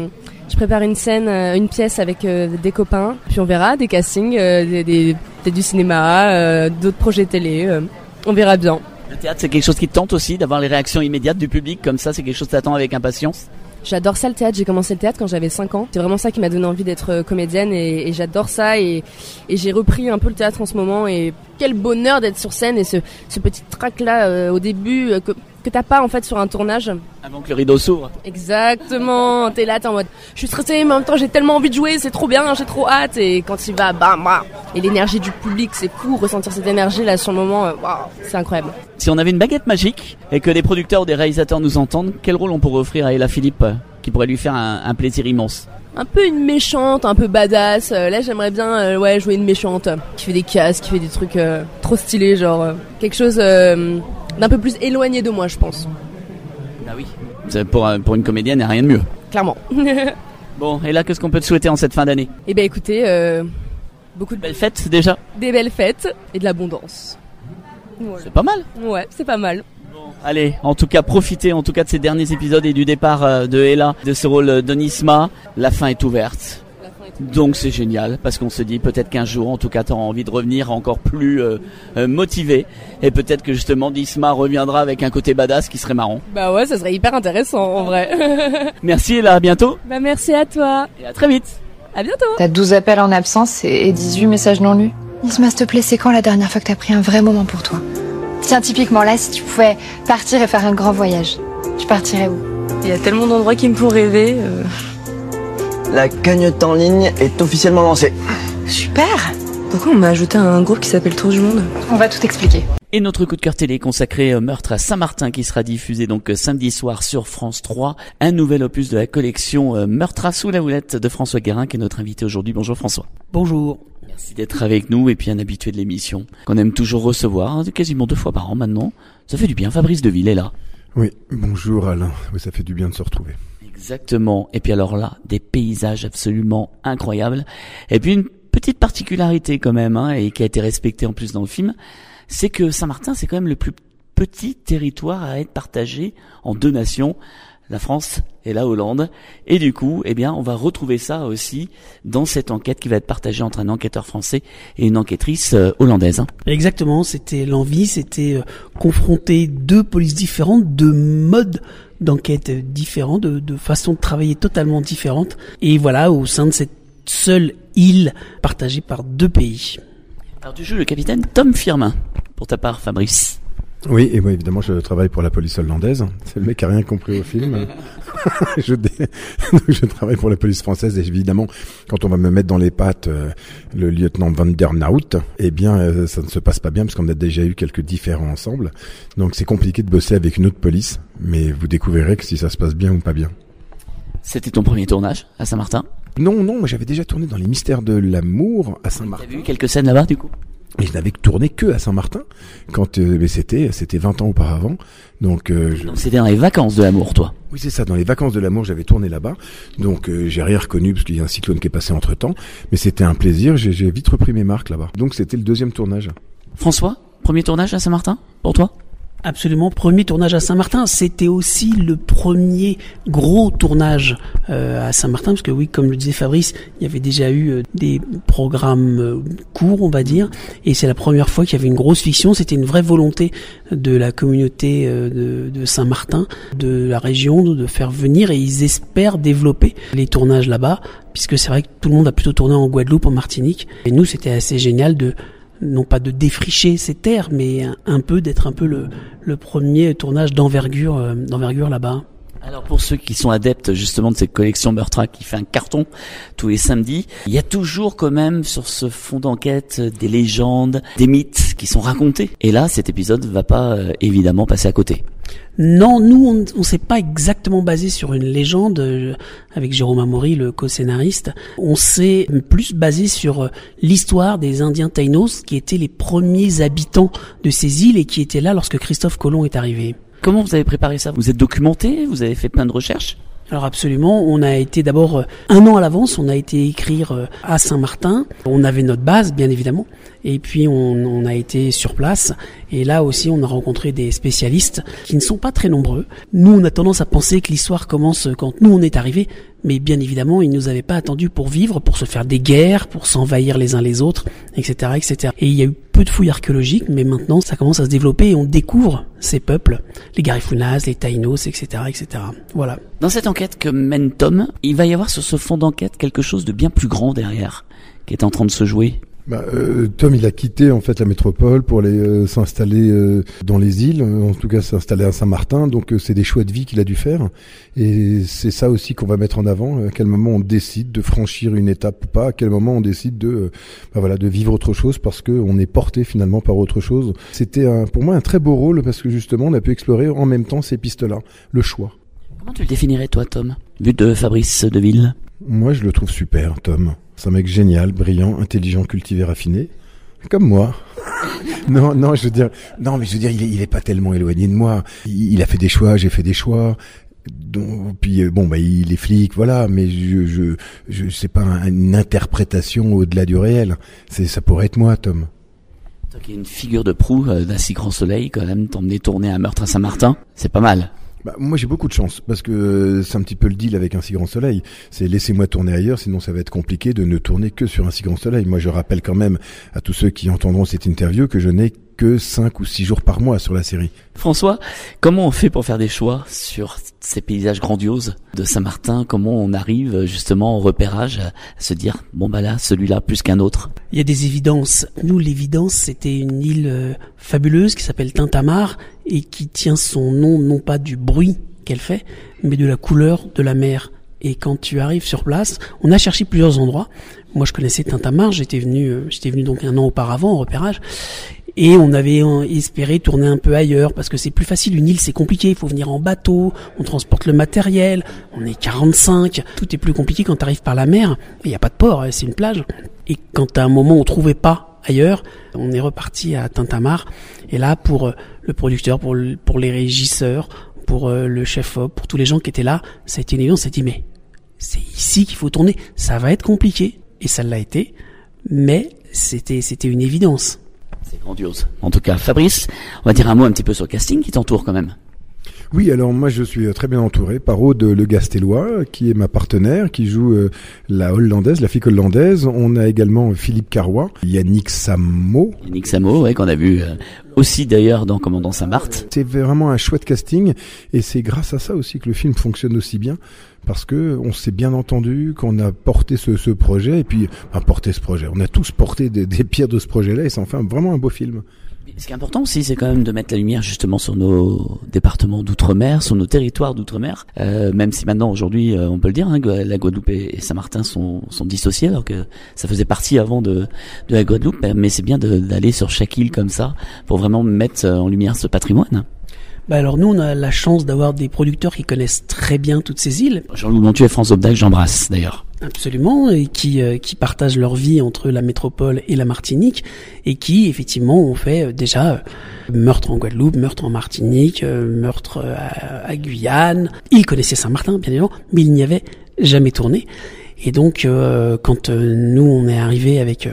H: je prépare une pièce avec des copains. Puis on verra, des castings, peut-être du cinéma, d'autres projets télé. On verra bien.
D: Le théâtre, c'est quelque chose qui te tente aussi, d'avoir les réactions immédiates du public comme ça? C'est quelque chose que tu attends avec impatience?
H: J'adore ça, le théâtre. J'ai commencé le théâtre quand j'avais 5 ans. C'est vraiment ça qui m'a donné envie d'être comédienne et j'adore ça et j'ai repris un peu le théâtre en ce moment et quel bonheur d'être sur scène et ce petit trac là au début que t'as pas en fait sur un tournage.
D: Avant que le rideau s'ouvre.
H: Exactement. T'es là, t'es en mode je suis stressée mais en même temps j'ai tellement envie de jouer, c'est trop bien, j'ai trop hâte et quand il va bam et l'énergie du public, c'est fou, ressentir cette énergie là sur le moment, waouh, c'est incroyable.
D: Si on avait une baguette magique et que des producteurs ou des réalisateurs nous entendent, quel rôle on pourrait offrir à Ella Philippe qui pourrait lui faire un plaisir immense?
H: Un peu une méchante, un peu badass. Là, j'aimerais bien jouer une méchante qui fait des casses, qui fait des trucs trop stylés, genre quelque chose d'un peu plus éloigné de moi, je pense.
D: Ah oui, pour une comédienne, il n'y a rien de mieux.
H: Clairement.
D: Bon, et là, qu'est-ce qu'on peut te souhaiter en cette fin d'année?
H: Eh bien, écoutez, beaucoup de
D: belles fêtes déjà.
H: Des belles fêtes et de l'abondance.
D: Voilà. C'est pas mal.
H: Ouais, c'est pas mal.
D: Allez, en tout cas, profitez de ces derniers épisodes et du départ de Ella, de ce rôle de Nisma. La fin est ouverte. Donc c'est génial, parce qu'on se dit peut-être qu'un jour, en tout cas, tu auras envie de revenir encore plus motivé. Et peut-être que justement, Disma reviendra avec un côté badass qui serait marrant.
H: Bah ouais, ça serait hyper intéressant en vrai.
D: Merci et à bientôt.
H: Bah merci à toi.
D: Et à très vite.
H: À bientôt.
I: T'as 12 appels en absence et 18 messages non lus. Isma, s'il te plaît, c'est quand la dernière fois que t'as pris un vrai moment pour toi? Tiens, typiquement là, si tu pouvais partir et faire un grand voyage, tu partirais où?
H: Il y a tellement d'endroits qui me font rêver.
J: La cagnotte en ligne est officiellement lancée.
I: Super!
H: Pourquoi on m'a ajouté à un groupe qui s'appelle Tour du Monde?
I: On va tout expliquer.
D: Et notre coup de cœur télé consacré au meurtre à Saint-Martin qui sera diffusé donc samedi soir sur France 3. Un nouvel opus de la collection Meurtre sous la houlette de François Guérin qui est notre invité aujourd'hui. Bonjour François.
K: Bonjour.
D: Merci d'être avec nous et puis un habitué de l'émission qu'on aime toujours recevoir, quasiment 2 fois par an maintenant. Ça fait du bien, Fabrice Deville est là.
L: Oui, bonjour Alain. Oui, ça fait du bien de se retrouver.
D: Exactement. Et puis alors là, des paysages absolument incroyables. Et puis une petite particularité quand même, et qui a été respectée en plus dans le film, c'est que Saint-Martin, c'est quand même le plus petit territoire à être partagé en 2 nations, la France et la Hollande. Et du coup, on va retrouver ça aussi dans cette enquête qui va être partagée entre un enquêteur français et une enquêtrice hollandaise.
K: Exactement, c'était l'envie, c'était confronter 2 polices différentes, 2 modes d'enquête différents, de façons de travailler totalement différentes. Et voilà, au sein de cette seule île partagée par 2 pays.
D: Alors tu joues le capitaine Tom Firmin, pour ta part Fabrice.
L: Oui, et moi évidemment je travaille pour la police hollandaise. C'est le mec qui a rien compris au film. Je travaille pour la police française et évidemment quand on va me mettre dans les pattes le lieutenant Van der Naut, ça ne se passe pas bien parce qu'on a déjà eu quelques différends ensemble. Donc c'est compliqué de bosser avec une autre police, mais vous découvrirez que si ça se passe bien ou pas bien.
D: C'était ton premier tournage à Saint-Martin ?
L: Non, moi j'avais déjà tourné dans Les Mystères de l'amour à Saint-Martin.
D: T'as vu quelques scènes là-bas du coup ?
L: Mais je n'avais tourné que à Saint-Martin quand mais c'était 20 ans auparavant. Donc
D: c'était dans les vacances de l'amour, toi.
L: Oui, c'est ça, dans les vacances de l'amour, j'avais tourné là-bas. Donc j'ai rien reconnu parce qu'il y a un cyclone qui est passé entre-temps, mais c'était un plaisir, j'ai vite repris mes marques là-bas. Donc c'était le 2e tournage.
D: François, premier tournage à Saint-Martin pour toi ?
K: Absolument, premier tournage à Saint-Martin. C'était aussi le premier gros tournage à Saint-Martin, parce que oui, comme le disait Fabrice, il y avait déjà eu des programmes courts, on va dire, et c'est la première fois qu'il y avait une grosse fiction. C'était une vraie volonté de la communauté de Saint-Martin, de la région, de faire venir, et ils espèrent développer les tournages là-bas, puisque c'est vrai que tout le monde a plutôt tourné en Guadeloupe, en Martinique, et nous, c'était assez génial non pas de défricher ces terres, mais d'être un peu le premier tournage d'envergure là-bas.
D: Alors pour ceux qui sont adeptes justement de cette collection Meurtre qui fait un carton tous les samedis, il y a toujours quand même sur ce fond d'enquête des légendes, des mythes qui sont racontés. Et là, cet épisode ne va pas évidemment passer à côté.
K: Non, nous, on s'est pas exactement basé sur une légende avec Jérôme Amaury, le co-scénariste. On s'est plus basé sur l'histoire des Indiens Taïnos, qui étaient les premiers habitants de ces îles et qui étaient là lorsque Christophe Colomb est arrivé.
D: Comment vous avez préparé ça ? Vous êtes documenté ? Vous avez fait plein de recherches ?
K: Alors absolument, on a été d'abord 1 an à l'avance, on a été écrire à Saint-Martin, on avait notre base bien évidemment, et puis on a été sur place, et là aussi on a rencontré des spécialistes qui ne sont pas très nombreux. Nous on a tendance à penser que l'histoire commence quand nous on est arrivés, mais bien évidemment ils nous avaient pas attendus pour vivre, pour se faire des guerres, pour s'envahir les uns les autres, etc., etc. Et il y a eu peu de fouilles archéologiques, mais maintenant ça commence à se développer et on découvre ces peuples, les Garifounas, les Taïnos, etc., etc. Voilà.
D: Dans cette enquête que mène Tom, il va y avoir sur ce fond d'enquête quelque chose de bien plus grand derrière, qui est en train de se jouer.
L: Tom, il a quitté en fait la métropole pour aller s'installer dans les îles, en tout cas s'installer à Saint-Martin. Donc c'est des choix de vie qu'il a dû faire, et c'est ça aussi qu'on va mettre en avant. À quel moment on décide de franchir une étape ou pas, à quel moment on décide de vivre autre chose parce que on est porté finalement par autre chose. C'était pour moi un très beau rôle parce que justement on a pu explorer en même temps ces pistes-là, le choix.
D: Comment tu le définirais toi, Tom, vu de Fabrice Deville ?
L: Moi, je le trouve super, Tom. C'est un mec génial, brillant, intelligent, cultivé, raffiné. Comme moi. Non, je veux dire, il est pas tellement éloigné de moi. Il a fait des choix, j'ai fait des choix. Donc, puis il est flic, voilà, mais je c'est pas une interprétation au-delà du réel. Ça pourrait être moi, Tom.
D: Toi qui es une figure de proue d'un si grand soleil, quand même, t'emmener tourner un meurtre à Saint-Martin, c'est pas mal.
L: Moi j'ai beaucoup de chance parce que c'est un petit peu le deal avec Un si grand soleil. C'est laissez-moi tourner ailleurs, sinon ça va être compliqué de ne tourner que sur Un si grand soleil. Moi je rappelle quand même à tous ceux qui entendront cette interview que je n'ai que 5 ou 6 jours par mois sur la série.
D: François, comment on fait pour faire des choix sur ces paysages grandioses de Saint-Martin? Comment on arrive justement au repérage à se dire bon bah là celui-là plus qu'un autre?
K: Il y a des évidences. Nous, l'évidence, c'était une île fabuleuse qui s'appelle Tintamarre et qui tient son nom non pas du bruit qu'elle fait, mais de la couleur de la mer. Et quand tu arrives sur place, on a cherché plusieurs endroits. Moi, je connaissais Tintamarre, j'étais venu donc 1 an auparavant au repérage. Et on avait espéré tourner un peu ailleurs parce que c'est plus facile. Une île, c'est compliqué. Il faut venir en bateau. On transporte le matériel. On est 45. Tout est plus compliqué quand tu arrives par la mer. Il n'y a pas de port. C'est une plage. Et quand à un moment on trouvait pas ailleurs, on est reparti à Tintamarre. Et là, pour le producteur, pour les régisseurs, pour le chef-op, pour tous les gens qui étaient là, ça a été une évidence. On s'est dit, mais c'est ici qu'il faut tourner. Ça va être compliqué. Et ça l'a été. Mais c'était une évidence.
D: C'est grandiose. En tout cas, Fabrice, on va dire un mot un petit peu sur le casting qui t'entoure quand même.
L: Oui, alors moi je suis très bien entouré par Aude Le Gastellois, qui est ma partenaire, qui joue la hollandaise, la flic hollandaise. On a également Philippe Carrois, Yannick Samo.
D: Yannick Samo, ouais, qu'on a vu aussi d'ailleurs dans Commandant Saint-Marthe.
L: C'est vraiment un chouette casting et c'est grâce à ça aussi que le film fonctionne aussi bien. Parce que on s'est bien entendu, qu'on a porté ce projet, et puis porté ce projet. On a tous porté des pierres de ce projet-là, et ça en fait vraiment un beau film.
D: Ce qui est important aussi, c'est quand même de mettre la lumière justement sur nos départements d'outre-mer, sur nos territoires d'outre-mer. Même si maintenant, aujourd'hui, on peut le dire, hein, la Guadeloupe et Saint-Martin sont dissociés, alors que ça faisait partie avant de la Guadeloupe. Mais c'est bien d'aller sur chaque île comme ça pour vraiment mettre en lumière ce patrimoine.
K: Alors nous, on a la chance d'avoir des producteurs qui connaissent très bien toutes ces îles.
D: Jean-Loup Montu et France Obdac, j'embrasse d'ailleurs.
K: Absolument, et qui partagent leur vie entre la métropole et la Martinique, et qui effectivement ont fait déjà meurtre en Guadeloupe, meurtre en Martinique, meurtre à Guyane. Ils connaissaient Saint-Martin, bien évidemment, mais ils n'y avaient jamais tourné. Et donc, quand nous on est arrivé avec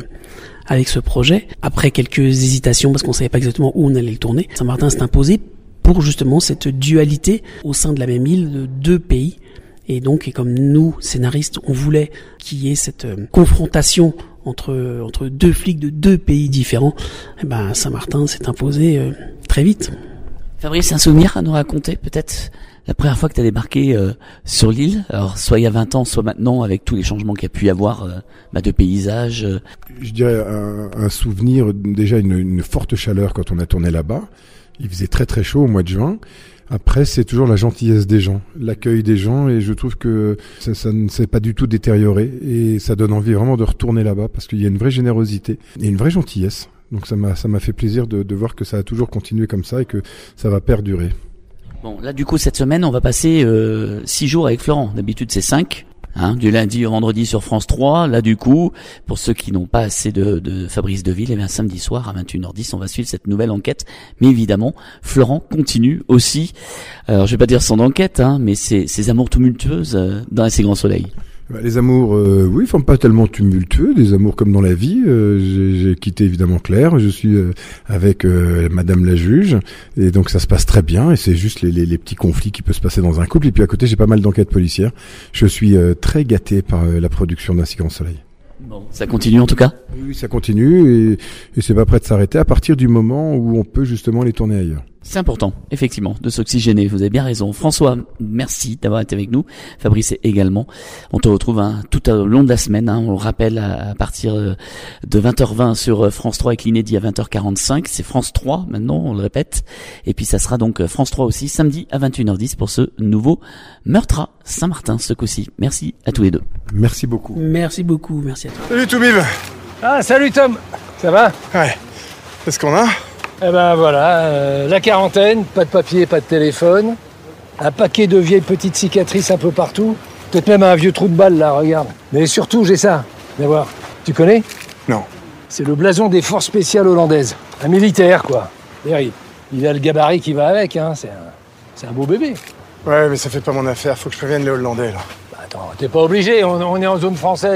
K: ce projet, après quelques hésitations parce qu'on savait pas exactement où on allait le tourner, Saint-Martin s'est imposé pour justement cette dualité au sein de la même île de 2 pays. Et donc, et comme nous, scénaristes, on voulait qu'il y ait cette confrontation entre 2 flics de 2 pays différents, Saint-Martin s'est imposé très vite.
D: Fabrice, un souvenir à nous raconter, peut-être la première fois que tu as débarqué sur l'île, alors soit il y a 20 ans, soit maintenant, avec tous les changements qu'il y a pu y avoir de paysage.
L: Je dirais un souvenir, déjà une forte chaleur quand on a tourné là-bas. Il faisait très très chaud au mois de juin. Après, c'est toujours la gentillesse des gens, l'accueil des gens, et je trouve que ça ne s'est pas du tout détérioré, et ça donne envie vraiment de retourner là-bas, parce qu'il y a une vraie générosité et une vraie gentillesse. Donc ça m'a fait plaisir de voir que ça a toujours continué comme ça et que ça va perdurer.
D: Bon, là du coup cette semaine, on va passer 6 jours avec Florent. D'habitude c'est 5. Du lundi au vendredi sur France 3. Là, du coup, pour ceux qui n'ont pas assez de Fabrice Deville, et bien samedi soir à 21h10, on va suivre cette nouvelle enquête. Mais évidemment, Florent continue aussi. Alors, je vais pas dire son enquête, mais ses amours tumultueuses dans Ces grands soleils.
L: Les amours, oui, enfin pas tellement tumultueux, des amours comme dans la vie. J'ai quitté évidemment Claire, je suis avec Madame la juge, et donc ça se passe très bien. Et c'est juste les petits conflits qui peuvent se passer dans un couple. Et puis à côté, j'ai pas mal d'enquêtes policières. Je suis très gâté par la production d'Un si grand soleil.
D: Bon, ça continue en tout cas.
L: Oui, ça continue et c'est pas prêt de s'arrêter à partir du moment où on peut justement les tourner ailleurs.
D: C'est important, effectivement, de s'oxygéner. Vous avez bien raison. François, merci d'avoir été avec nous. Fabrice également. On te retrouve tout au long de la semaine. On le rappelle à partir de 20h20 sur France 3 avec l'inédit à 20h45. C'est France 3 maintenant, on le répète. Et puis ça sera donc France 3 aussi samedi à 21h10 pour ce nouveau Meurtre à Saint-Martin ce coup-ci. Merci à tous les deux.
L: Merci beaucoup.
K: Merci beaucoup, merci à toi.
M: Salut Toubib. Ah, salut Tom. Ça va? Ouais. Qu'est-ce qu'on a? Eh ben voilà, la quarantaine, pas de papier, pas de téléphone, un paquet de vieilles petites cicatrices un peu partout, peut-être même un vieux trou de balle là, regarde. Mais surtout, j'ai ça, viens voir. Tu connais? Non. C'est le blason des forces spéciales hollandaises. Un militaire, quoi. D'ailleurs, il a le gabarit qui va avec, c'est un beau bébé. Ouais, mais ça fait pas mon affaire, faut que je prévienne les Hollandais, là. Bah attends, t'es pas obligé, on est en zone française.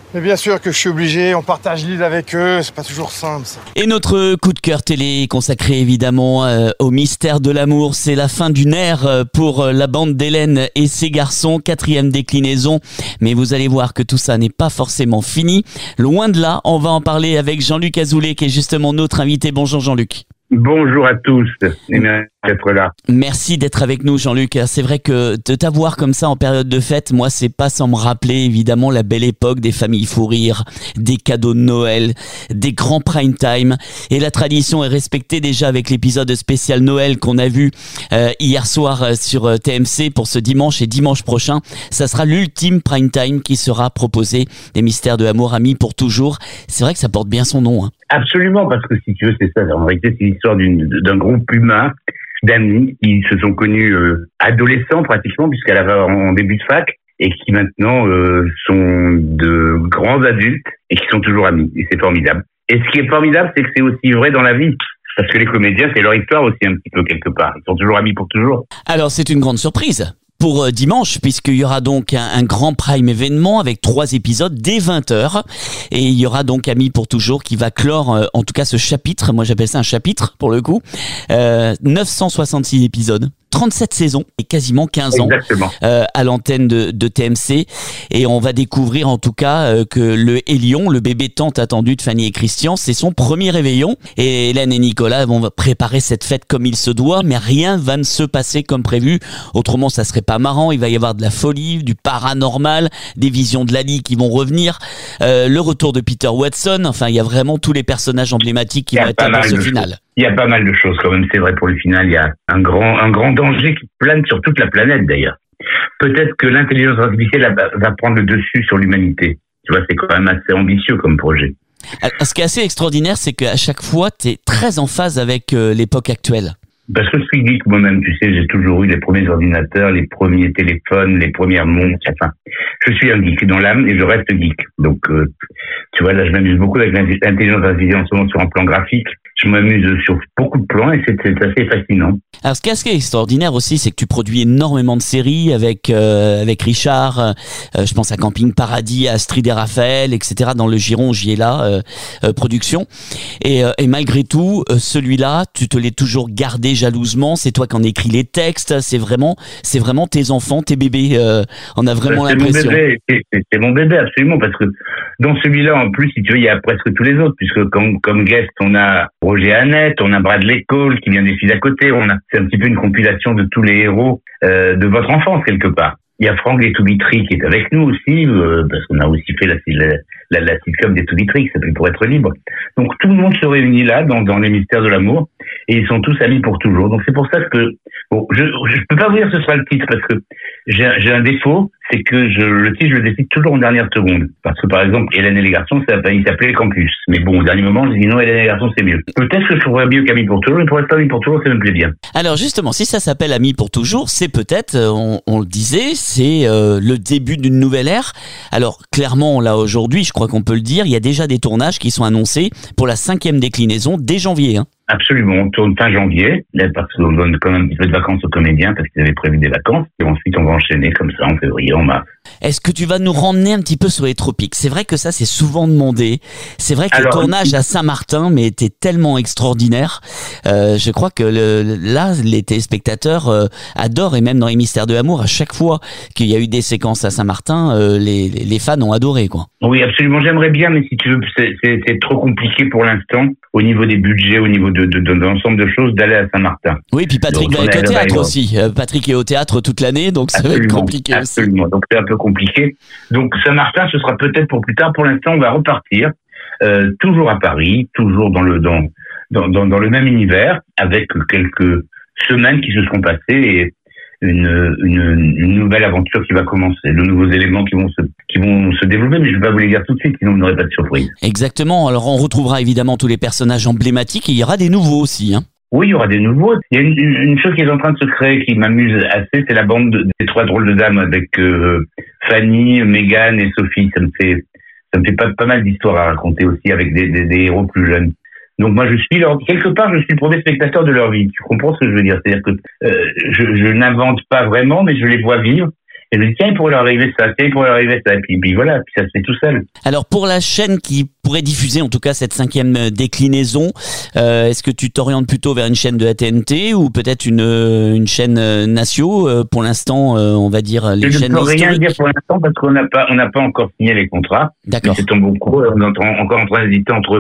N: Mais bien sûr que je suis obligé, on partage l'île avec eux, c'est pas toujours simple ça.
D: Et notre coup de cœur télé consacré évidemment au mystère de l'amour, c'est la fin d'une ère pour la bande d'Hélène et ses garçons, 4e déclinaison. Mais vous allez voir que tout ça n'est pas forcément fini. Loin de là, on va en parler avec Jean-Luc Azoulay qui est justement notre invité. Bonjour Jean-Luc.
O: Bonjour à tous et merci d'être là.
D: Merci d'être avec nous Jean-Luc. C'est vrai que de t'avoir comme ça en période de fête, moi c'est pas sans me rappeler évidemment la belle époque des familles fou rire, des cadeaux de Noël, des grands prime time, et la tradition est respectée déjà avec l'épisode spécial Noël qu'on a vu hier soir sur TMC pour ce dimanche, et dimanche prochain ça sera l'ultime prime time qui sera proposé, des mystères de l'amour amis pour toujours. C'est vrai que ça porte bien son nom hein.
O: Absolument, parce que si tu veux, c'est ça. En réalité, c'est l'histoire d'un groupe humain d'amis qui se sont connus adolescents pratiquement, puisqu'elle avait en début de fac, et qui maintenant sont de grands adultes et qui sont toujours amis. Et c'est formidable. Et ce qui est formidable, c'est que c'est aussi vrai dans la vie. Parce que les comédiens, c'est leur histoire aussi un petit peu quelque part. Ils sont toujours amis pour toujours.
D: Alors, c'est une grande surprise pour dimanche, puisqu'il y aura donc un grand prime événement avec 3 épisodes dès 20h, et il y aura donc Amis pour toujours qui va clore en tout cas ce chapitre, moi j'appelle ça un chapitre pour le coup, 966 épisodes, 37 saisons et quasiment 15 ans à l'antenne de TMC, et on va découvrir en tout cas que le Hélion, le bébé tant attendu de Fanny et Christian, c'est son premier réveillon, et Hélène et Nicolas vont préparer cette fête comme il se doit, mais rien va ne se passer comme prévu, autrement ça serait pas marrant. Il va y avoir de la folie, du paranormal, des visions de Lali qui vont revenir, le retour de Peter Watson, enfin il y a vraiment tous les personnages emblématiques qui vont être dans ce final.
O: Il y a pas mal de choses quand même, c'est vrai pour le final, il y a un grand danger qui plane sur toute la planète d'ailleurs. Peut-être que l'intelligence artificielle va prendre le dessus sur l'humanité. Tu vois, c'est quand même assez ambitieux comme projet.
D: Ce qui est assez extraordinaire, c'est qu'à chaque fois, tu es très en phase avec l'époque actuelle.
O: Parce que je suis geek moi-même, tu sais, j'ai toujours eu les premiers ordinateurs, les premiers téléphones, les premières montres, enfin, je suis un geek dans l'âme et je reste geek. Donc, tu vois, là, je m'amuse beaucoup avec l'intelligence artificielle en ce moment sur un plan graphique. Je m'amuse sur beaucoup de plans et c'est assez fascinant.
D: Alors, ce qui est assez extraordinaire aussi, c'est que tu produis énormément de séries avec Richard. Je pense à Camping Paradis, à Astrid et Raphaël, etc. Dans le giron, j'y ai là, production. Et malgré tout, celui-là, tu te l'es toujours gardé jalousement. C'est toi qui en écris les textes. C'est vraiment tes enfants, tes bébés. On a vraiment l'impression.
O: C'est mon bébé, absolument, parce que dans celui-là, en plus, si tu veux, il y a presque tous les autres, puisque comme guest, on a Roger Annette, on a Bradley Cole qui vient des filles d'à côté, c'est un petit peu une compilation de tous les héros de votre enfance quelque part. Il y a Franck des Toubitry qui est avec nous aussi, parce qu'on a aussi fait la sitcom des Toubitry qui s'appelle Pour être libre. Donc tout le monde se réunit là dans les mystères de l'amour et ils sont tous amis pour toujours. Donc c'est pour ça que je peux pas vous dire que ce sera le titre parce que j'ai un défaut, c'est que le titre je le décide toujours en dernière seconde. Parce que par exemple Hélène et les garçons, il s'appelait Campus. Mais bon, au dernier moment, j'ai dit non, Hélène et les garçons c'est mieux. Peut-être que je trouverais mieux qu'Amis pour toujours, mais pour être Amis pour toujours, ça me plaît bien.
D: Alors justement, si ça s'appelle Amis pour toujours, c'est peut-être, on le disait, c'est le début d'une nouvelle ère. Alors clairement, là aujourd'hui, je crois qu'on peut le dire, il y a déjà des tournages qui sont annoncés pour la 5e déclinaison dès janvier.
O: Absolument, on tourne fin janvier, parce qu'on donne quand même un petit peu de vacances aux comédiens, parce qu'ils avaient prévu des vacances, et ensuite on va enchaîner comme ça en février, en mars.
D: Est-ce que tu vas nous ramener un petit peu sur les tropiques? C'est vrai que ça, c'est souvent demandé. C'est vrai que le tournage à Saint-Martin, mais était tellement extraordinaire. Je crois que là, les téléspectateurs adorent, et même dans les mystères de l'amour, à chaque fois qu'il y a eu des séquences à Saint-Martin, les fans ont adoré, quoi.
O: Oui, absolument, j'aimerais bien, mais si tu veux, c'est trop compliqué pour l'instant, au niveau des budgets, au niveau de l'ensemble de choses, d'aller à Saint-Martin.
D: Oui, puis Patrick va être au théâtre aussi. Patrick est au théâtre toute l'année, donc ça va être compliqué aussi.
O: Absolument, donc c'est un peu compliqué. Donc Saint-Martin, ce sera peut-être pour plus tard. Pour l'instant, on va repartir, toujours à Paris, toujours dans le même univers, avec quelques semaines qui se seront passées et une nouvelle aventure qui va commencer, de nouveaux éléments qui vont se développer, mais je ne vais pas vous les dire tout de suite, sinon vous n'aurez pas de surprise.
D: Exactement. Alors on retrouvera évidemment tous les personnages emblématiques et il y aura des nouveaux aussi, hein.
O: Oui, il y aura des nouveaux. Il y a une chose qui est en train de se créer qui m'amuse assez, c'est la bande des 3 drôles de dames avec Fanny, Mégane et Sophie. Ça me fait pas mal d'histoires à raconter aussi avec des héros plus jeunes. Donc moi quelque part je suis le premier spectateur de leur vie. Tu comprends ce que je veux dire? C'est-à-dire que je n'invente pas vraiment, mais je les vois vivre Et je me dis, tiens, il pourrait leur arriver ça, et puis voilà, puis ça se fait tout seul.
D: Alors, pour la chaîne qui pourrait diffuser, en tout cas, cette 5e déclinaison, est-ce que tu t'orientes plutôt vers une chaîne de la TNT ou peut-être une chaîne Natio? Pour l'instant, on va dire les chaînes historiques.
O: Je ne peux rien dire pour l'instant parce qu'on n'a pas encore signé les contrats.
D: D'accord.
O: C'est en bon cours. On est encore en train d'hésiter entre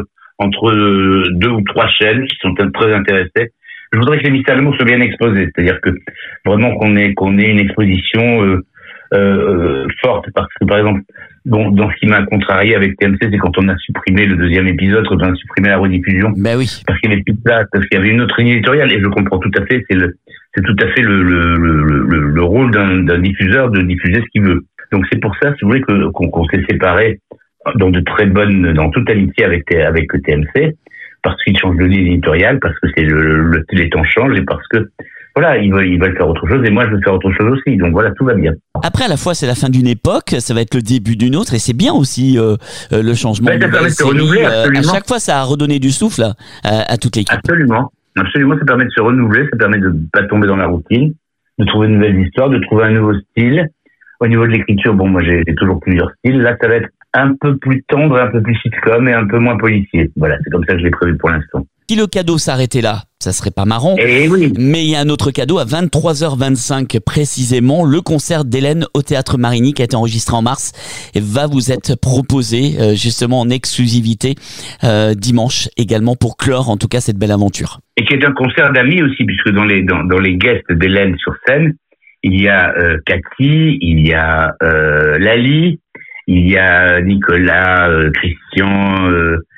O: 2 ou 3 chaînes qui sont très intéressées. Je voudrais que les Mystères de l'amour soient bien exposés, c'est-à-dire que vraiment qu'on ait une exposition forte, parce que par exemple, bon, dans ce qui m'a contrarié avec TMC, c'est quand on a supprimé le 2e épisode, quand on a supprimé la rediffusion,
D: ben oui,
O: parce qu'il y avait plus de place, parce qu'il y avait une autre ligne éditoriale, et je comprends tout à fait, c'est tout à fait le rôle d'un diffuseur de diffuser ce qu'il veut. Donc c'est pour ça, si vous voulez, qu'on s'est séparés dans toute amitié avec TMC, parce qu'ils changent de ligne éditoriale, parce que les temps changent et parce que voilà, ils veulent faire autre chose et moi je veux faire autre chose aussi. Donc voilà, tout va bien.
D: Après, à la fois, c'est la fin d'une époque, ça va être le début d'une autre et c'est bien aussi le changement.
O: Ça permet de se renouveler, absolument.
D: À chaque fois, ça a redonné du souffle à toute l'équipe.
O: Absolument, ça permet de se renouveler, ça permet de pas tomber dans la routine, de trouver de nouvelles histoires, de trouver un nouveau style. Au niveau de l'écriture, bon, moi j'ai toujours plusieurs styles. Là, ça va être un peu plus tendre, un peu plus sitcom et un peu moins policier. Voilà, c'est comme ça que je l'ai prévu pour l'instant.
D: Si le cadeau s'arrêtait là, ça serait pas marrant.
O: Oui.
D: Mais il y a un autre cadeau à 23h25 précisément. Le concert d'Hélène au Théâtre Marigny qui a été enregistré en mars et va vous être proposé justement en exclusivité dimanche également pour clore en tout cas cette belle aventure.
O: Et qui est un concert d'amis aussi, puisque dans les guests d'Hélène sur scène, il y a Cathy, il y a Lali, il y a Nicolas, Christian,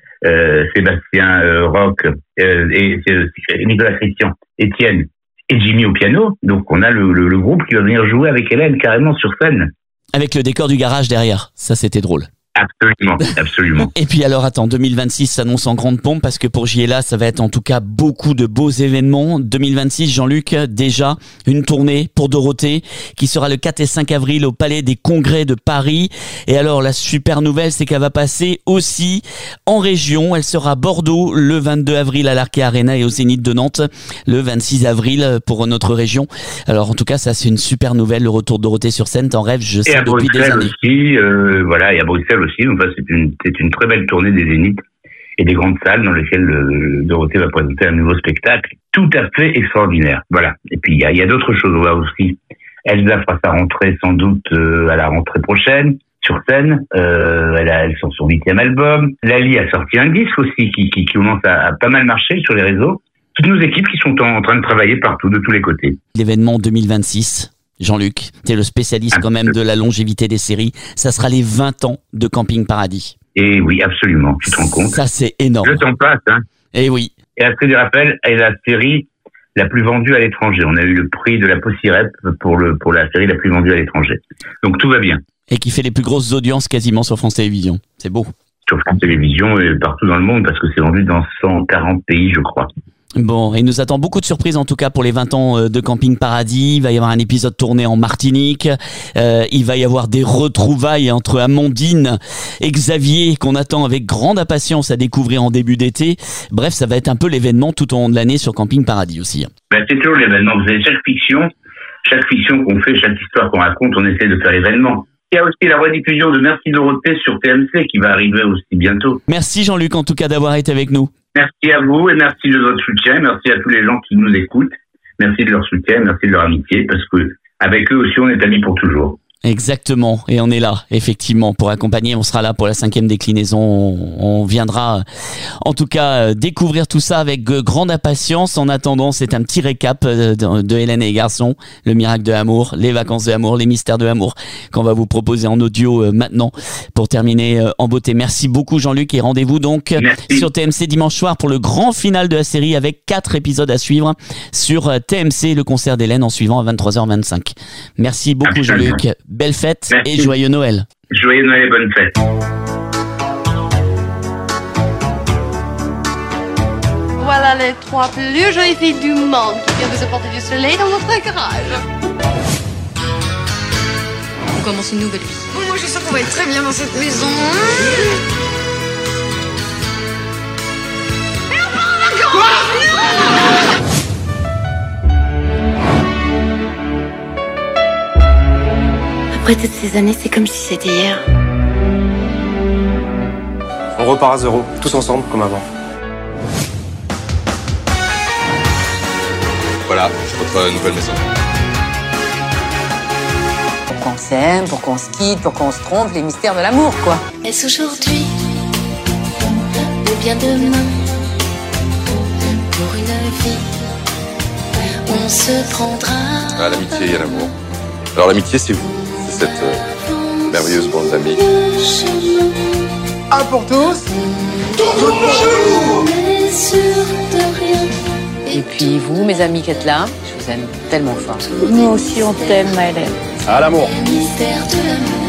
O: Sébastien Roch, et Nicolas Christian, Étienne et Jimmy au piano. Donc on a le groupe qui va venir jouer avec Hélène carrément sur scène.
D: Avec le décor du garage derrière, ça c'était drôle.
O: Absolument.
D: Et puis alors attends, 2026 s'annonce en grande pompe parce que pour JLA ça va être en tout cas beaucoup de beaux événements. 2026, Jean-Luc, déjà une tournée pour Dorothée qui sera le 4 et 5 avril au Palais des Congrès de Paris. Et alors la super nouvelle c'est qu'elle va passer aussi en région. Elle sera à Bordeaux le 22 avril à l'Arkea Arena et au Zénith de Nantes le 26 avril pour notre région. Alors en tout cas ça c'est une super nouvelle, le retour de Dorothée sur scène, t'en rêves je sais depuis des années.
O: Aussi, voilà, et à Bruxelles aussi, donc c'est une très belle tournée des Zéniths et des grandes salles dans lesquelles Dorothée va présenter un nouveau spectacle tout à fait extraordinaire. Voilà. Et puis il y a d'autres choses. On va aussi, Elsa fera sa rentrée sans doute à la rentrée prochaine sur scène. Elle sort son 8e album. Lali a sorti un disque aussi qui commence à pas mal marcher sur les réseaux. Toutes nos équipes qui sont en train de travailler partout, de tous les côtés.
D: L'événement 2026. Jean-Luc, t'es le spécialiste quand même de la longévité des séries. Ça sera les 20 ans de Camping Paradis.
O: Et oui, absolument. Tu te rends compte?
D: Ça, c'est énorme.
O: Le temps passe, hein.
D: Et oui.
O: Et à ce que je rappelle, est la série la plus vendue à l'étranger. On a eu le prix de la Possirep pour la série la plus vendue à l'étranger. Donc tout va bien.
D: Et qui fait les plus grosses audiences quasiment sur France Télévisions. C'est beau.
O: Sur France Télévisions et partout dans le monde parce que c'est vendu dans 140 pays, je crois.
D: Bon, il nous attend beaucoup de surprises en tout cas pour les 20 ans de Camping Paradis. Il va y avoir un épisode tourné en Martinique. Il va y avoir des retrouvailles entre Amandine et Xavier qu'on attend avec grande impatience à découvrir en début d'été. Bref, ça va être un peu l'événement tout au long de l'année sur Camping Paradis aussi.
O: Ben, c'est toujours l'événement. Vous avez chaque fiction qu'on fait, chaque histoire qu'on raconte, on essaie de faire l'événement. Il y a aussi la rediffusion de Merci Dorothée sur TMC qui va arriver aussi bientôt.
D: Merci Jean-Luc en tout cas d'avoir été avec nous.
O: Merci à vous et merci de votre soutien. Merci à tous les gens qui nous écoutent. Merci de leur soutien, merci de leur amitié parce que avec eux aussi on est amis pour toujours.
D: Exactement, et on est là, effectivement, pour accompagner. On sera là pour la 5e déclinaison. On viendra, en tout cas, découvrir tout ça avec grande impatience. En attendant, c'est un petit récap de Hélène et les garçons, le miracle de l'amour, les vacances de l'amour, les mystères de l'amour, qu'on va vous proposer en audio maintenant pour terminer en beauté. Merci beaucoup, Jean-Luc, et rendez-vous donc sur TMC dimanche soir pour le grand final de la série avec 4 épisodes à suivre sur TMC, le concert d'Hélène en suivant à 23h25. Merci beaucoup, Jean-Luc. Belle fête. Merci. Et joyeux Noël.
O: Joyeux Noël et bonne fête.
P: Voilà les 3 plus jolies filles du monde qui viennent de se porter du soleil dans votre garage. On commence une nouvelle vie.
Q: Moi je sens qu'on va être très bien dans cette maison. Et on part en vacances.
B: Après toutes ces années, c'est comme si c'était hier.
R: On repart à zéro, tous ensemble, comme avant.
S: Voilà, votre nouvelle maison.
T: Pour qu'on s'aime, pour qu'on se quitte, pour qu'on se trompe, les mystères de l'amour, quoi.
B: Est-ce aujourd'hui ou bien demain? Pour une vie, on se prendra.
S: Ah, l'amitié et l'amour. Alors l'amitié, c'est vous. C'est cette merveilleuse bande d'amis.
N: Un pour tous,
B: tout pour nous.
T: Et puis vous, mes amis qui êtes là, je vous aime tellement fort.
U: Nous aussi, on t'aime, Maëlène.
N: à l'amour.
B: Mystère de l'amour.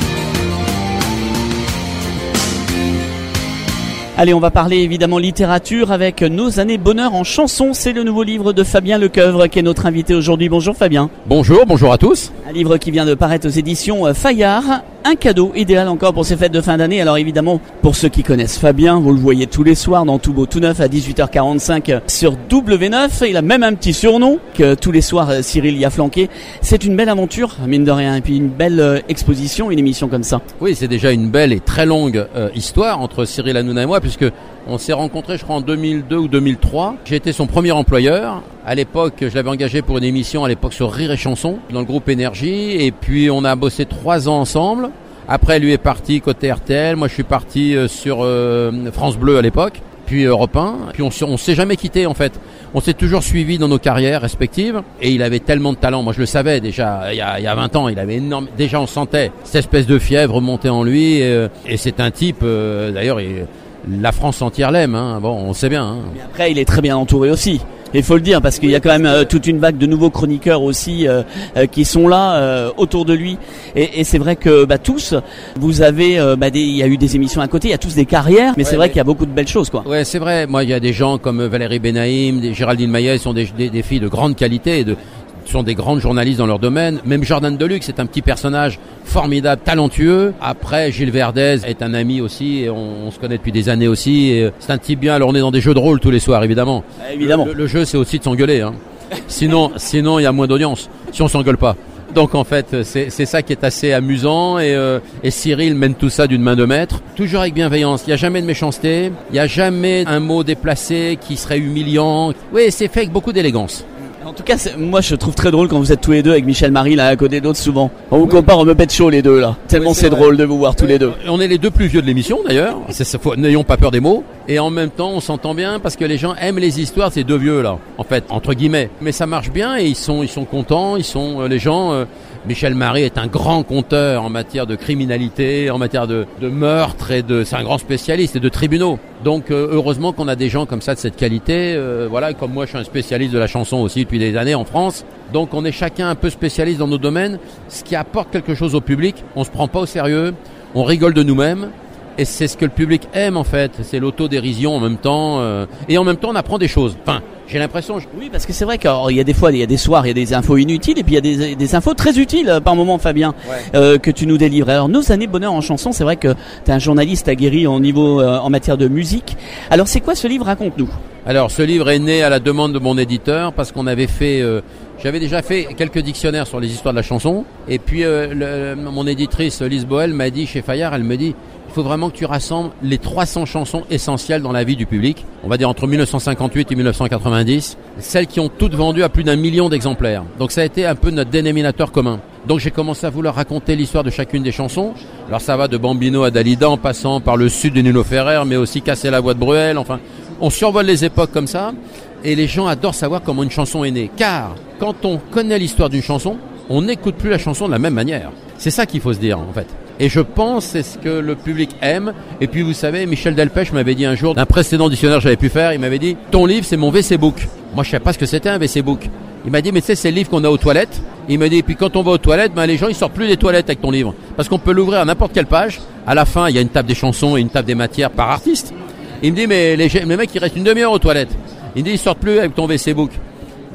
D: Allez, on va parler évidemment littérature avec Nos années bonheur en chanson. C'est le nouveau livre de Fabien Lecoeuvre qui est notre invité aujourd'hui. Bonjour Fabien.
V: Bonjour à tous.
D: Un livre qui vient de paraître aux éditions Fayard. Un cadeau idéal encore pour ces fêtes de fin d'année. Alors évidemment, pour ceux qui connaissent Fabien, vous le voyez tous les soirs dans Tout Beau Tout Neuf à 18h45 sur W9. Il a même un petit surnom que tous les soirs Cyril y a flanqué. C'est une belle aventure, mine de rien. Et puis une belle exposition, une émission comme ça.
V: Oui, c'est déjà une belle et très longue histoire entre Cyril Hanouna et moi, puisque on s'est rencontrés, je crois, en 2002 ou 2003. J'ai été son premier employeur. À l'époque, je l'avais engagé pour une émission, à l'époque sur Rire et Chanson, dans le groupe Énergie. Et puis, on a bossé 3 ans ensemble. Après, lui est parti côté RTL. Moi, je suis parti sur France Bleu à l'époque. Puis Europe 1. Puis, on s'est jamais quitté, en fait. On s'est toujours suivis dans nos carrières respectives. Et il avait tellement de talent. Moi, je le savais déjà, il y a 20 ans. Il avait énorme. Déjà, on sentait cette espèce de fièvre monter en lui. Et c'est un type, d'ailleurs, la France entière l'aime, hein. Bon, on sait bien. Hein.
D: Mais après, il est très bien entouré aussi. Il faut le dire parce qu'il y a quand même toute une vague de nouveaux chroniqueurs aussi qui sont là autour de lui. Et c'est vrai que tous, vous avez, il y a eu des émissions à côté, il y a tous des carrières, mais c'est vrai qu'il y a beaucoup de belles choses, quoi.
V: Ouais, c'est vrai. Moi, il y a des gens comme Valérie Benaïm, Géraldine Maillet, sont des filles de grande qualité, sont des grandes journalistes dans leur domaine. Même Jordan Deluxe c'est un petit personnage formidable, talentueux. Après, Gilles Verdez est un ami aussi, et on se connaît depuis des années aussi. Et c'est un type bien. Alors on est dans des jeux de rôle tous les soirs, évidemment.
D: Évidemment.
V: Le jeu, c'est aussi de s'engueuler. Hein. Sinon, il y a moins d'audience si on s'engueule pas. Donc en fait, c'est ça qui est assez amusant. Et Cyril mène tout ça d'une main de maître, toujours avec bienveillance. Il y a jamais de méchanceté, il y a jamais un mot déplacé qui serait humiliant. Oui, c'est fait avec beaucoup d'élégance.
D: En tout cas, moi je trouve très drôle quand vous êtes tous les deux avec Michel Marie là à côté d'autres souvent. On vous compare, on me pète chaud les deux là. Tellement c'est drôle de vous voir tous les deux.
V: On est les deux plus vieux de l'émission d'ailleurs. N'ayons pas peur des mots. Et en même temps, on s'entend bien parce que les gens aiment les histoires de ces deux vieux là, en fait, entre guillemets. Mais ça marche bien et ils sont contents. Les gens. Michel Marie est un grand conteur en matière de criminalité, en matière de meurtre c'est un grand spécialiste et de tribunaux. Donc heureusement qu'on a des gens comme ça de cette qualité. Voilà, comme moi je suis un spécialiste de la chanson aussi depuis des années en France. Donc on est chacun un peu spécialiste dans nos domaines, ce qui apporte quelque chose au public. On se prend pas au sérieux, on rigole de nous-mêmes. Et c'est ce que le public aime en fait, c'est l'autodérision en même temps. Et en même temps on apprend des choses. Enfin, j'ai l'impression...
D: Oui, parce que c'est vrai qu'il y a des fois, il y a des soirs, il y a des infos inutiles et puis il y a des infos très utiles par moment, Fabien, que tu nous délivres. Alors, Nos années bonheur en chanson, c'est vrai que tu es un journaliste aguerri en matière de musique. Alors, c'est quoi ce livre? Raconte-nous.
V: Alors, ce livre est né à la demande de mon éditeur parce qu'on avait fait... J'avais déjà fait quelques dictionnaires sur les histoires de la chanson. Et puis, mon éditrice, Lise Boel, m'a dit chez Fayard, elle me dit... Il faut vraiment que tu rassembles les 300 chansons essentielles dans la vie du public. On va dire entre 1958 et 1990. Celles qui ont toutes vendu à plus d'1 million d'exemplaires. Donc ça a été un peu notre dénominateur commun. Donc j'ai commencé à vouloir raconter l'histoire de chacune des chansons. Alors ça va de Bambino à Dalida en passant par le sud de Nino Ferrer, mais aussi Casser la voix de Bruel. Enfin, on survole les époques comme ça. Et les gens adorent savoir comment une chanson est née. Car quand on connaît l'histoire d'une chanson, on n'écoute plus la chanson de la même manière. C'est ça qu'il faut se dire en fait. Et je pense c'est ce que le public aime. Et puis vous savez, Michel Delpech m'avait dit un jour, d'un précédent dictionnaire que j'avais pu faire, il m'avait dit « Ton livre, c'est mon WC Book ». Moi, je savais pas ce que c'était un WC Book. Il m'a dit « Mais tu sais, c'est le livre qu'on a aux toilettes ». Il m'a dit « Et puis quand on va aux toilettes, les gens, ils sortent plus des toilettes avec ton livre. Parce qu'on peut l'ouvrir à n'importe quelle page. À la fin, il y a une table des chansons et une table des matières par artiste. » Il me dit « Mais les mecs, ils restent une demi-heure aux toilettes. » Il me dit « Ils sortent plus avec ton WC Book ».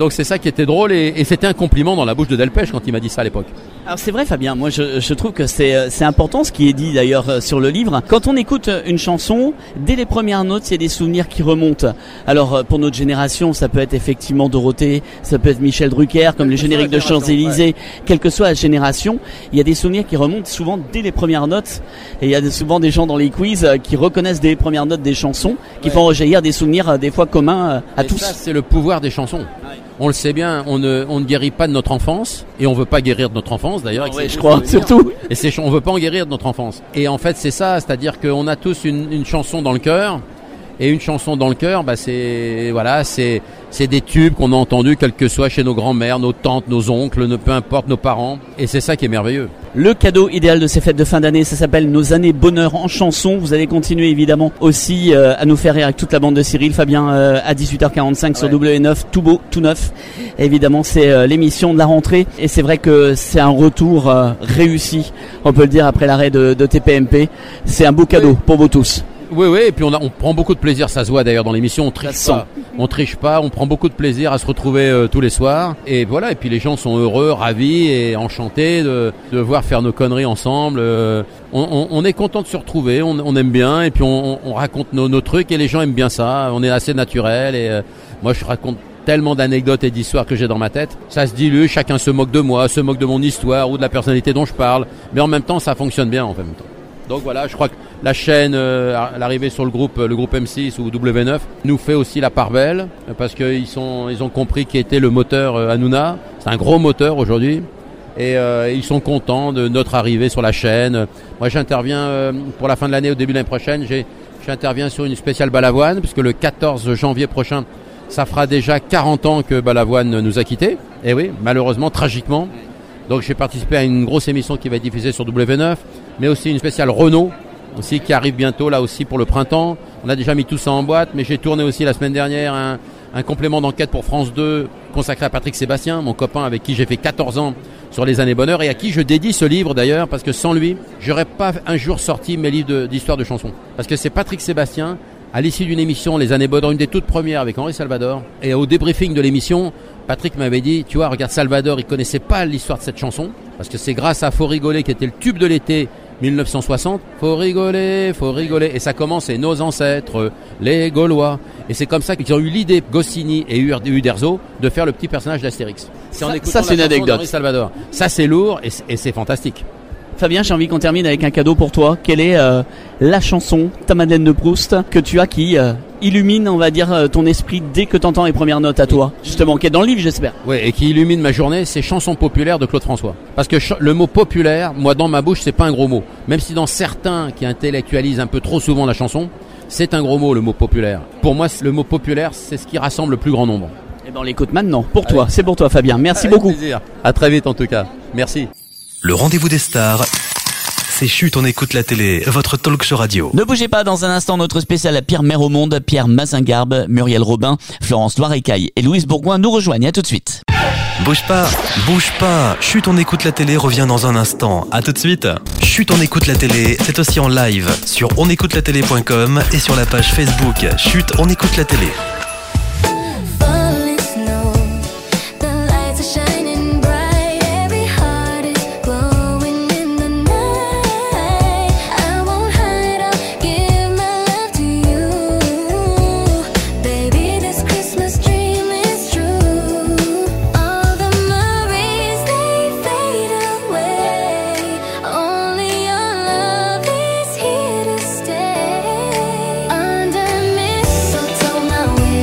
V: Donc c'est ça qui était drôle et c'était un compliment dans la bouche de Delpech quand il m'a dit ça à l'époque.
D: Alors c'est vrai Fabien, moi je trouve que c'est important ce qui est dit d'ailleurs sur le livre. Quand on écoute une chanson, dès les premières notes, il y a des souvenirs qui remontent. Alors pour notre génération, ça peut être effectivement Dorothée, ça peut être Michel Drucker, comme les génériques de Champs-Élysées, ouais. Quelle que soit la génération, il y a des souvenirs qui remontent souvent dès les premières notes. Et il y a souvent des gens dans les quiz qui reconnaissent dès les premières notes des chansons, qui font rejaillir des souvenirs des fois communs à tous.
V: Ça c'est le pouvoir des chansons. Ouais. On le sait bien, on ne guérit pas de notre enfance et on veut pas guérir de notre enfance d'ailleurs.
D: Oui, je crois, surtout.
V: Et on veut pas en guérir de notre enfance. Et en fait, c'est ça, c'est-à-dire qu'on a tous une chanson dans le cœur. Et une chanson dans le cœur, c'est des tubes qu'on a entendus, quel que soit chez nos grands-mères, nos tantes, nos oncles, peu importe, nos parents. Et c'est ça qui est merveilleux.
D: Le cadeau idéal de ces fêtes de fin d'année, ça s'appelle Nos années bonheur en chanson. Vous allez continuer évidemment aussi à nous faire rire avec toute la bande de Cyril, Fabien, à 18h45 sur W9, tout beau, tout neuf. Et évidemment, c'est l'émission de la rentrée. Et c'est vrai que c'est un retour réussi, on peut le dire, après l'arrêt de TPMP. C'est un beau cadeau pour vous tous.
V: Oui, et puis on prend beaucoup de plaisir, ça se voit d'ailleurs dans l'émission, on triche pas, on prend beaucoup de plaisir à se retrouver tous les soirs, et voilà, et puis les gens sont heureux, ravis et enchantés de voir faire nos conneries ensemble, on est content de se retrouver, on aime bien, et puis on raconte nos trucs, et les gens aiment bien ça, on est assez naturel, et moi je raconte tellement d'anecdotes et d'histoires que j'ai dans ma tête, ça se dilue, chacun se moque de moi, se moque de mon histoire ou de la personnalité dont je parle, mais en même temps ça fonctionne bien en même temps. Donc voilà, je crois que la chaîne, l'arrivée sur le groupe M6 ou W9 nous fait aussi la part belle parce qu'ils ont compris qui était le moteur Hanouna. C'est un gros moteur aujourd'hui et ils sont contents de notre arrivée sur la chaîne. Moi j'interviens pour la fin de l'année, au début de l'année prochaine, j'interviens sur une spéciale Balavoine puisque le 14 janvier prochain, ça fera déjà 40 ans que Balavoine nous a quittés. Et oui, malheureusement, tragiquement. Donc j'ai participé à une grosse émission qui va être diffusée sur W9, mais aussi une spéciale Renault, aussi qui arrive bientôt là aussi pour le printemps. On a déjà mis tout ça en boîte, mais j'ai tourné aussi la semaine dernière un complément d'enquête pour France 2 consacré à Patrick Sébastien, mon copain avec qui j'ai fait 14 ans sur les années bonheur et à qui je dédie ce livre d'ailleurs parce que sans lui, j'aurais pas un jour sorti mes livres d'histoire de chansons. Parce que c'est Patrick Sébastien, à l'issue d'une émission, Les années bonheur, une des toutes premières avec Henri Salvador, et au débriefing de l'émission, Patrick m'avait dit, tu vois, regarde Salvador, il connaissait pas l'histoire de cette chanson, parce que c'est grâce à Faut rigoler qui était le tube de l'été 1960. Faut rigoler, et ça commence, c'est nos ancêtres, les Gaulois. Et c'est comme ça qu'ils ont eu l'idée, Goscinny et Uderzo, de faire le petit personnage d'Astérix.
D: Ça c'est une anecdote.
V: Salvador. Ça c'est lourd et c'est fantastique.
D: Fabien, j'ai envie qu'on termine avec un cadeau pour toi. Quelle est la chanson, ta Madeleine de Proust, que tu as qui illumine, on va dire, ton esprit dès que tu entends les premières notes à toi, justement, qui est dans le livre, j'espère.
V: Oui, et qui illumine ma journée, c'est Chanson populaire de Claude François. Parce que le mot populaire, moi, dans ma bouche, c'est pas un gros mot. Même si dans certains qui intellectualisent un peu trop souvent la chanson, c'est un gros mot, le mot populaire. Pour moi, le mot populaire, c'est ce qui rassemble le plus grand nombre.
D: Et ben on l'écoute maintenant, pour toi, c'est pour toi Fabien. Merci beaucoup.
V: Avec plaisir. À très vite en tout cas. Merci.
C: Le rendez-vous des stars, c'est Chut, on écoute la télé, votre talk show radio.
D: Ne bougez pas, dans un instant, notre spécial à Pierre Mère au Monde, Pierre Mazingarbe, Muriel Robin, Florence Loirecaille et Louise Bourgoin nous rejoignent. À tout de suite.
C: Bouge pas. Chut, on écoute la télé revient dans un instant. À tout de suite. Chut, on écoute la télé, c'est aussi en live sur onécoutelatélé.com et sur la page Facebook. Chut, on écoute la télé.
A: Under mistletoe, my wish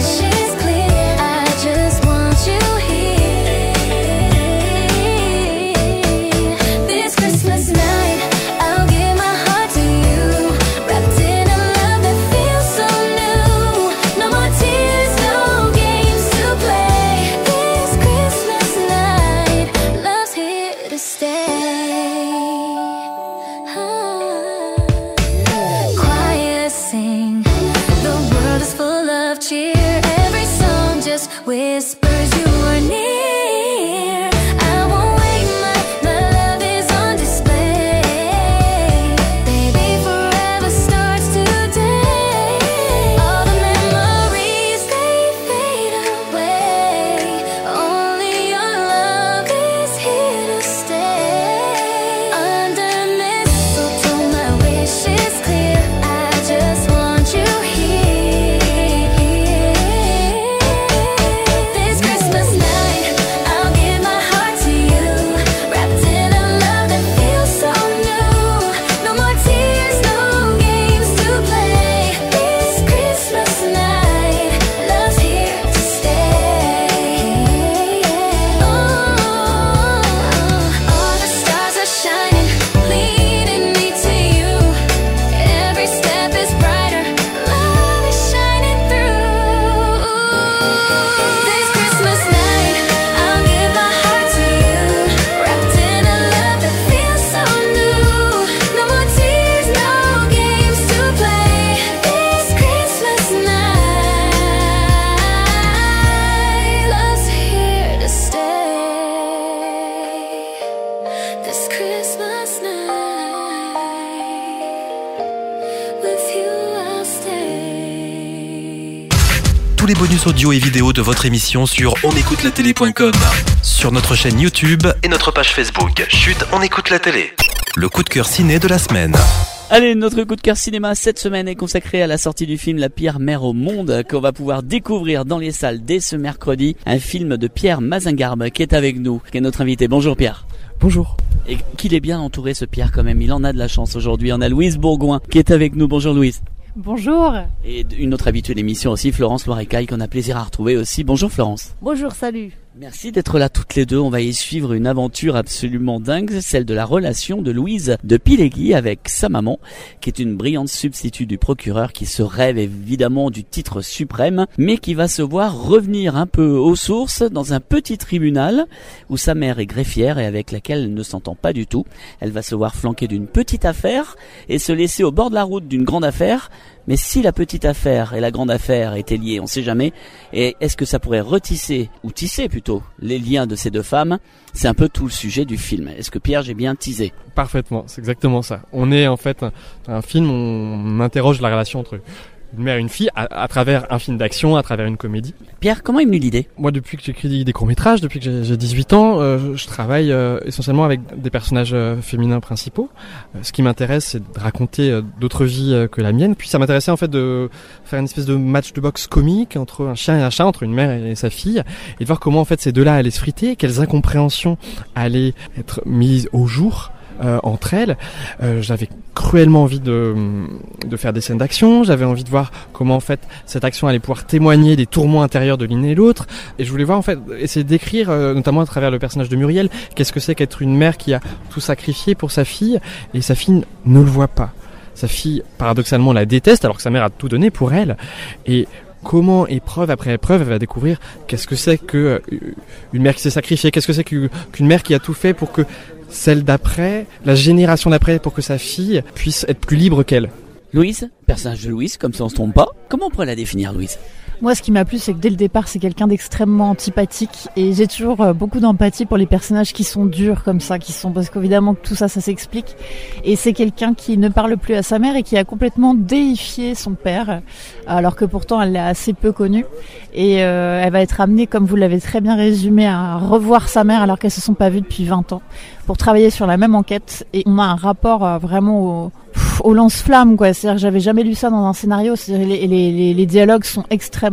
C: tous les bonus audio et vidéo de votre émission sur onécoutelatélé.com, sur notre chaîne YouTube et notre page Facebook. Chut, on écoute la télé. Le coup de cœur ciné de la semaine.
D: Allez, notre coup de cœur cinéma cette semaine est consacré à la sortie du film La pire mère au monde, qu'on va pouvoir découvrir dans les salles dès ce mercredi. Un film de Pierre Mazingarbe qui est avec nous, qui est notre invité. Bonjour Pierre.
A: Bonjour.
D: Et qu'il est bien entouré ce Pierre quand même, il en a de la chance aujourd'hui. On a Louise Bourgoin qui est avec nous. Bonjour Louise.
E: Bonjour.
D: Et une autre habituée de l'émission aussi, Florence Loirecaille, qu'on a plaisir à retrouver aussi. Bonjour Florence.
E: Bonjour, salut.
D: Merci d'être là toutes les deux. On va y suivre une aventure absolument dingue, celle de la relation de Louise de Pilegui avec sa maman, qui est une brillante substitut du procureur qui se rêve évidemment du titre suprême, mais qui va se voir revenir un peu aux sources dans un petit tribunal où sa mère est greffière et avec laquelle elle ne s'entend pas du tout. Elle va se voir flanquée d'une petite affaire et se laisser au bord de la route d'une grande affaire. Mais si la petite affaire et la grande affaire étaient liées, on sait jamais. Et est-ce que ça pourrait retisser, ou tisser plutôt, les liens de ces deux femmes? C'est un peu tout le sujet du film. Est-ce que Pierre, j'ai bien teasé?
A: Parfaitement, c'est exactement ça. On est en fait un film où on interroge la relation entre une mère et une fille à travers un film d'action, à travers une comédie.
D: Pierre, comment est venue l'idée?
A: Moi, depuis que j'écris des courts-métrages, depuis que j'ai 18 ans, je travaille essentiellement avec des personnages féminins principaux. Ce qui m'intéresse, c'est de raconter d'autres vies que la mienne. Puis ça m'intéressait en fait de faire une espèce de match de boxe comique entre un chien et un chat, entre une mère et sa fille, et de voir comment en fait ces deux-là allaient se friter, quelles incompréhensions allaient être mises au jour entre elles. J'avais cruellement envie de faire des scènes d'action, j'avais envie de voir comment en fait cette action allait pouvoir témoigner des tourments intérieurs de l'une et l'autre, et je voulais voir en fait essayer d'écrire notamment à travers le personnage de Muriel, qu'est-ce que c'est qu'être une mère qui a tout sacrifié pour sa fille et sa fille ne le voit pas. Sa fille paradoxalement la déteste alors que sa mère a tout donné pour elle, et comment, épreuve après épreuve, elle va découvrir qu'est-ce que c'est que une mère qui s'est sacrifiée, qu'est-ce que c'est qu'une mère qui a tout fait pour que celle d'après, la génération d'après, pour que sa fille puisse être plus libre qu'elle.
D: Louise, personnage de Louise, comme ça on se trompe pas. Comment on pourrait la définir, Louise?
E: Moi, ce qui m'a plu, c'est que dès le départ, c'est quelqu'un d'extrêmement antipathique, et j'ai toujours beaucoup d'empathie pour les personnages qui sont durs comme ça, parce qu'évidemment que tout ça, ça s'explique. Et c'est quelqu'un qui ne parle plus à sa mère et qui a complètement déifié son père, alors que pourtant elle l'a assez peu connu. Et elle va être amenée, comme vous l'avez très bien résumé, à revoir sa mère alors qu'elles se sont pas vues depuis 20 ans, pour travailler sur la même enquête. Et on a un rapport vraiment au lance-flamme, quoi. C'est-à-dire que j'avais jamais lu ça dans un scénario. C'est-à-dire les dialogues sont extrêmement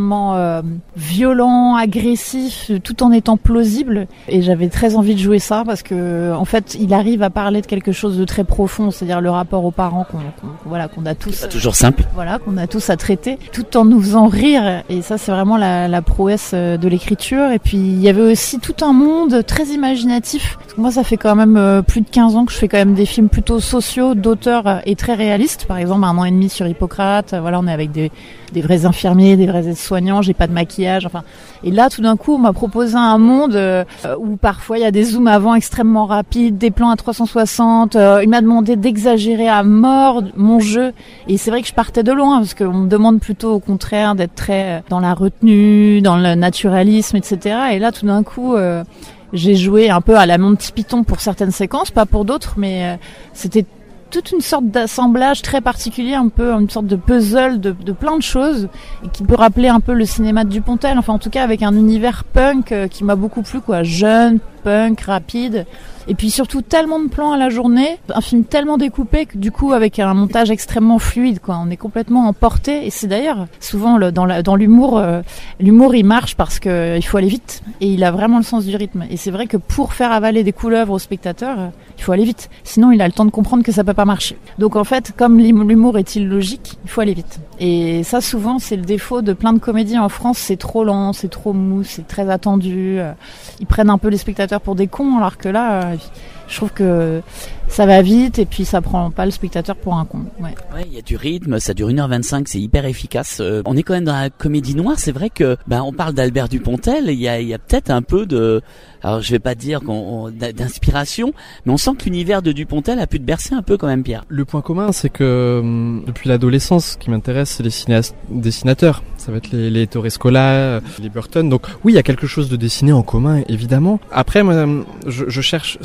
E: violents, agressifs, tout en étant plausibles. Et j'avais très envie de jouer ça parce que, en fait, il arrive à parler de quelque chose de très profond, c'est-à-dire le rapport aux parents qu'on a tous.
D: C'est pas toujours simple.
E: Voilà, qu'on a tous à traiter, tout en nous faisant rire. Et ça, c'est vraiment la prouesse de l'écriture. Et puis, il y avait aussi tout un monde très imaginatif. Parce que moi, ça fait quand même plus de 15 ans que je fais quand même des films plutôt sociaux, d'auteurs et très réalistes. Par exemple, 1 an et demi sur Hippocrate. Voilà, on est avec des vrais infirmiers, des vrais aides-soignants. J'ai pas de maquillage. Enfin, et là, tout d'un coup, on m'a proposé un monde où parfois il y a des zooms avant extrêmement rapides, des plans à 360. Il m'a demandé d'exagérer à mort mon jeu. Et c'est vrai que je partais de loin parce qu'on me demande plutôt au contraire d'être très dans la retenue, dans le naturalisme, etc. Et là, tout d'un coup, j'ai joué un peu à la Monty Python pour certaines séquences, pas pour d'autres, mais c'était toute une sorte d'assemblage très particulier, un peu une sorte de puzzle de plein de choses, et qui peut rappeler un peu le cinéma de Dupontel, enfin en tout cas avec un univers punk qui m'a beaucoup plu, quoi, jeune, punk, rapide, et puis surtout tellement de plans à la journée, un film tellement découpé que du coup avec un montage extrêmement fluide, quoi, on est complètement emporté. Et c'est d'ailleurs souvent dans l'humour, l'humour il marche parce que il faut aller vite, et il a vraiment le sens du rythme. Et c'est vrai que pour faire avaler des couleuvres au spectateur, il faut aller vite, sinon il a le temps de comprendre que ça peut pas marcher. Donc en fait, comme l'humour est illogique, il faut aller vite. Et ça, souvent, c'est le défaut de plein de comédies en France, c'est trop lent, c'est trop mou, c'est très attendu. Ils prennent un peu les spectateurs pour des cons, alors que là, je trouve que ça va vite et puis ça prend pas le spectateur pour un con. Ouais,
D: il y a du rythme, ça dure 1h25, c'est hyper efficace. On est quand même dans la comédie noire, c'est vrai que on parle d'Albert Dupontel, il y a peut-être un peu de, alors je vais pas dire d'inspiration, mais on sent que l'univers de Dupontel a pu te bercer un peu quand même, Pierre.
A: Le point commun, c'est que depuis l'adolescence, ce qui m'intéresse, c'est les dessinateurs. Ça va être les Ettore Scola, les Burton. Donc oui, il y a quelque chose de dessiné en commun, évidemment. Après, moi, je cherche sous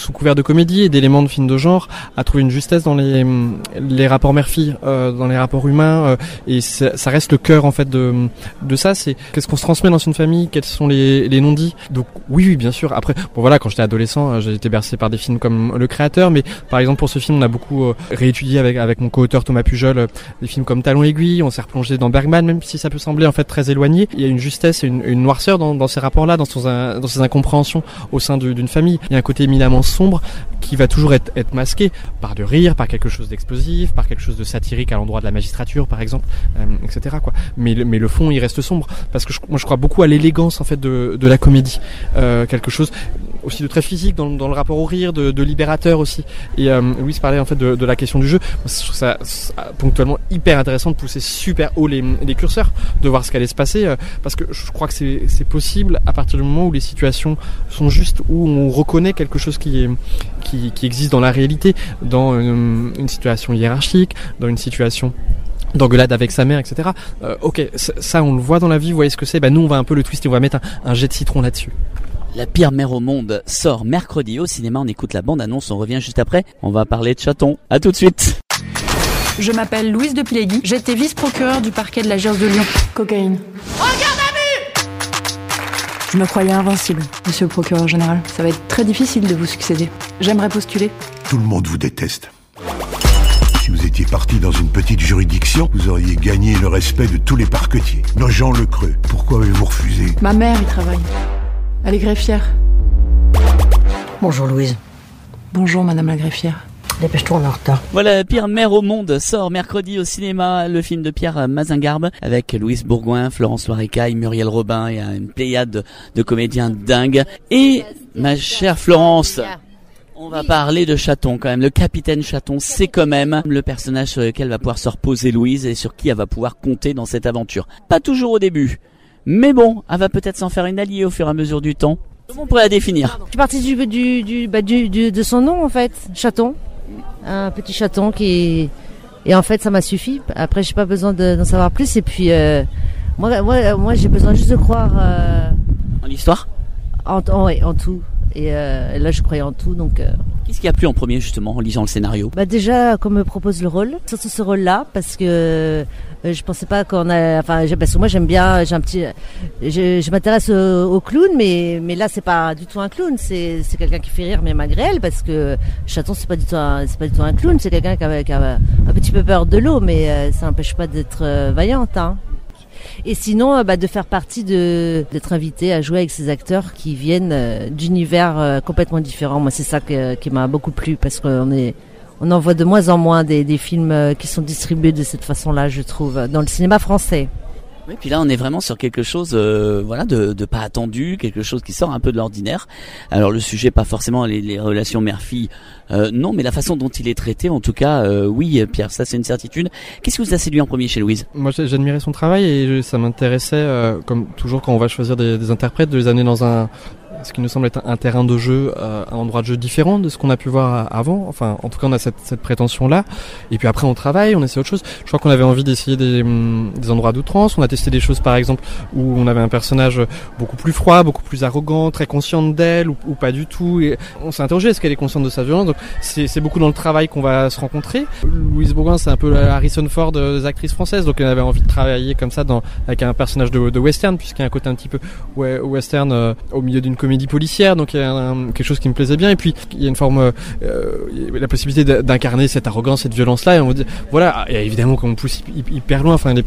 A: sous couvert de comédie et d'éléments de films de genre, à trouver une justesse dans les rapports mère-fille, dans les rapports humains, et ça reste le cœur en fait de ça. C'est qu'est-ce qu'on se transmet dans une famille, quels sont les non-dits. Donc oui, bien sûr. Après, bon voilà, quand j'étais adolescent, j'ai été bercé par des films comme Le Créateur, mais par exemple pour ce film, on a beaucoup réétudié avec mon co-auteur Thomas Pujol des films comme Talon aiguille. On s'est replongé dans Bergman, même si ça peut sembler en fait très éloigné. Il y a une justesse et une noirceur dans ces rapports-là, dans ces incompréhensions au sein d'une famille. Il y a un côté éminemment sombre qui va toujours être masqué par du rire, par quelque chose d'explosif, par quelque chose de satirique à l'endroit de la magistrature par exemple, etc. quoi. Mais le fond il reste sombre parce que moi je crois beaucoup à l'élégance en fait de la comédie, quelque chose aussi de très physique dans le rapport au rire, de libérateur aussi. Et Louise parlait en fait de la question du jeu. Moi, je trouve ça ponctuellement hyper intéressant de pousser super haut les curseurs, de voir ce qu'allait se passer, parce que je crois que c'est possible à partir du moment où les situations sont justes, où on reconnaît quelque chose qui existe dans la réalité, dans une situation hiérarchique, dans une situation d'engueulade avec sa mère, etc. Ok, ça on le voit dans la vie, vous voyez ce que c'est. Nous on va un peu le twister, on va mettre un jet de citron là-dessus.
D: La pire mère au monde sort mercredi au cinéma. On écoute la bande-annonce, on revient juste après. On va parler de Chaton. À tout de suite.
F: Je m'appelle Louise de Pilegui. J'étais vice-procureure du parquet de la Gers de Lyon. Cocaïne.
Q: Regarde à vue!
F: Je me croyais invincible, monsieur le procureur général. Ça va être très difficile de vous succéder. J'aimerais postuler.
G: Tout le monde vous déteste. Si vous étiez parti dans une petite juridiction, vous auriez gagné le respect de tous les parquetiers. Nogent le creux. Pourquoi avez-vous refusé?
F: Ma mère y travaille. Elle est greffière.
W: Bonjour Louise.
F: Bonjour madame la greffière.
W: Dépêche-toi, on est en retard.
D: Voilà, la pire mère au monde sort mercredi au cinéma, le film de Pierre Mazingarbe avec Louise Bourgoin, Florence Loirecaille, Muriel Robin et une pléiade de comédiens dingues. Et ma chère Florence, on va parler de Chaton quand même. Le capitaine Chaton, c'est quand même le personnage sur lequel va pouvoir se reposer Louise et sur qui elle va pouvoir compter dans cette aventure. Pas toujours au début, mais bon, elle va peut-être s'en faire une alliée au fur et à mesure du temps. Comment on pourrait la définir?
X: Je suis partie de son nom en fait, Chaton. Un petit chaton et en fait ça m'a suffi. Après j'ai pas besoin d'en savoir plus et puis moi j'ai besoin juste de croire
D: en l'histoire,
X: en tout. Et là je croyais en tout donc.
D: Qu'est-ce qui a plu en premier justement en lisant le scénario?
X: Déjà qu'on me propose le rôle, surtout ce rôle-là parce que je pensais pas parce que moi j'aime bien, je m'intéresse au clown mais là c'est pas du tout un clown, c'est quelqu'un qui fait rire mais malgré elle parce que Chaton c'est pas du tout un clown, c'est quelqu'un qui a un petit peu peur de l'eau mais ça n'empêche pas d'être vaillante hein. Et sinon, de faire partie d'être invité à jouer avec ces acteurs qui viennent d'univers complètement différents. Moi, c'est ça qui m'a beaucoup plu parce on en voit de moins en moins des films qui sont distribués de cette façon-là, je trouve, dans le cinéma français.
D: Oui, puis là on est vraiment sur quelque chose de pas attendu, quelque chose qui sort un peu de l'ordinaire. Alors le sujet, pas forcément les relations mère-fille, non, mais la façon dont il est traité, en tout cas, oui, Pierre, ça c'est une certitude. Qu'est-ce qui vous a séduit en premier chez Louise? Moi
A: j'admirais son travail et ça m'intéressait, comme toujours quand on va choisir des interprètes, de les amener dans ce qui nous semble être un terrain de jeu, un endroit de jeu différent de ce qu'on a pu voir avant. Enfin, en tout cas, on a cette prétention-là. Et puis après, on travaille, on essaie autre chose. Je crois qu'on avait envie d'essayer des endroits d'outrance. On a testé des choses, par exemple, où on avait un personnage beaucoup plus froid, beaucoup plus arrogant, très consciente d'elle, ou pas du tout. Et on s'est interrogé, est-ce qu'elle est consciente de sa violence? Donc, c'est beaucoup dans le travail qu'on va se rencontrer. Louise Bourgoin, c'est un peu la Harrison Ford des actrices françaises. Donc, elle avait envie de travailler comme ça avec un personnage de western, puisqu'il y a un côté un petit peu western au milieu d'une comédie policière, donc il y a quelque chose qui me plaisait bien et puis il y a une forme la possibilité d'incarner cette arrogance, cette violence là et on dit voilà, et évidemment qu'on pousse hyper loin, enfin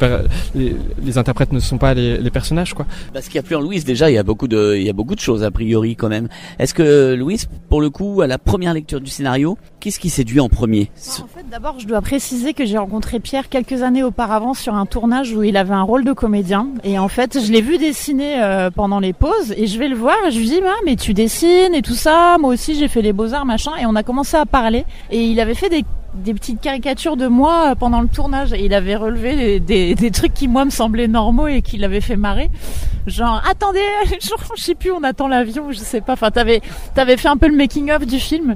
A: les interprètes ne sont pas les personnages quoi.
D: Ce qui a plu en Louise, déjà il y a beaucoup de choses a priori quand même. Est-ce que Louise, pour le coup, à la première lecture du scénario, qu'est-ce qui séduit en premier?
E: En fait, d'abord je dois préciser que j'ai rencontré Pierre quelques années auparavant sur un tournage où il avait un rôle de comédien et en fait je l'ai vu dessiner pendant les pauses et je vais le voir et je lui dis mais tu dessines et tout ça, moi aussi j'ai fait les beaux-arts machin et on a commencé à parler et il avait fait des petites caricatures de moi pendant le tournage et il avait relevé des trucs qui moi me semblaient normaux et qui l'avaient fait marrer, genre attendez, genre, je sais plus, on attend l'avion, je sais pas, enfin t'avais fait un peu le making of du film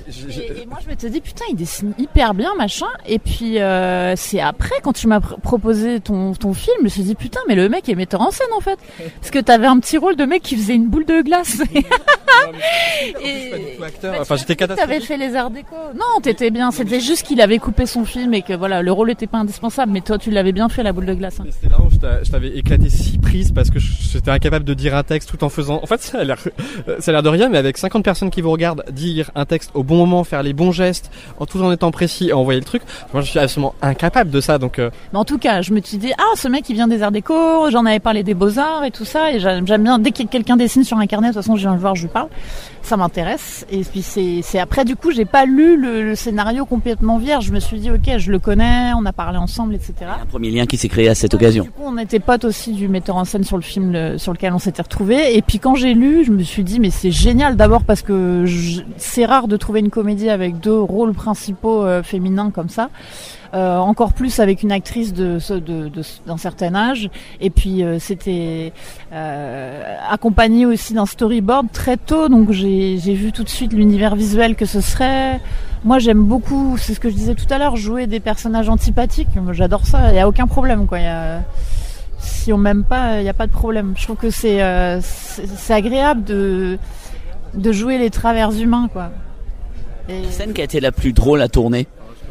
E: et moi je m'étais dit putain il dessine hyper bien machin et puis c'est après quand tu m'as proposé ton film je me suis dit putain mais le mec est metteur en scène en fait parce que t'avais un petit rôle de mec qui faisait une boule de glace
A: Enfin, j'étais catastrophique.
E: T'avais fait les arts déco. Non, t'étais bien. C'était juste qu'il avait coupé son film et que voilà, le rôle était pas indispensable. Mais toi, tu l'avais bien fait, la boule de glace. Hein.
A: C'est là où je t'avais éclaté 6 prises parce que j'étais incapable de dire un texte tout en faisant. En fait, ça a l'air de rien, mais avec 50 personnes qui vous regardent, dire un texte au bon moment, faire les bons gestes, tout en étant précis et envoyer le truc. Moi, je suis absolument incapable de ça. Donc.
E: Mais en tout cas, je me suis dit, ce mec, il vient des arts déco. J'en avais parlé des beaux-arts et tout ça. Et j'aime bien dès que quelqu'un dessine sur un carnet. De toute façon, je viens le voir, je lui parle. Ça m'intéresse. Et puis c'est après, du coup, j'ai pas lu le scénario complètement vierge. Je me suis dit, ok, je le connais, on a parlé ensemble, etc.
D: Il y a un premier lien qui s'est créé à cette occasion.
E: Du coup, on était potes aussi du metteur en scène sur le film sur lequel on s'était retrouvés. Et puis quand j'ai lu, je me suis dit, mais c'est génial. D'abord parce que c'est rare de trouver une comédie avec 2 rôles principaux féminins comme ça. Encore plus avec une actrice d'un certain âge. Et puis c'était accompagné aussi d'un storyboard très tôt, donc j'ai vu tout de suite l'univers visuel que ce serait. Moi, j'aime beaucoup, c'est ce que je disais tout à l'heure, jouer des personnages antipathiques. J'adore ça, il y a aucun problème, quoi. Si on m'aime pas, il y a pas de problème. Je trouve que c'est agréable de jouer les travers humains, quoi.
D: La scène qui a été la plus drôle à tourner.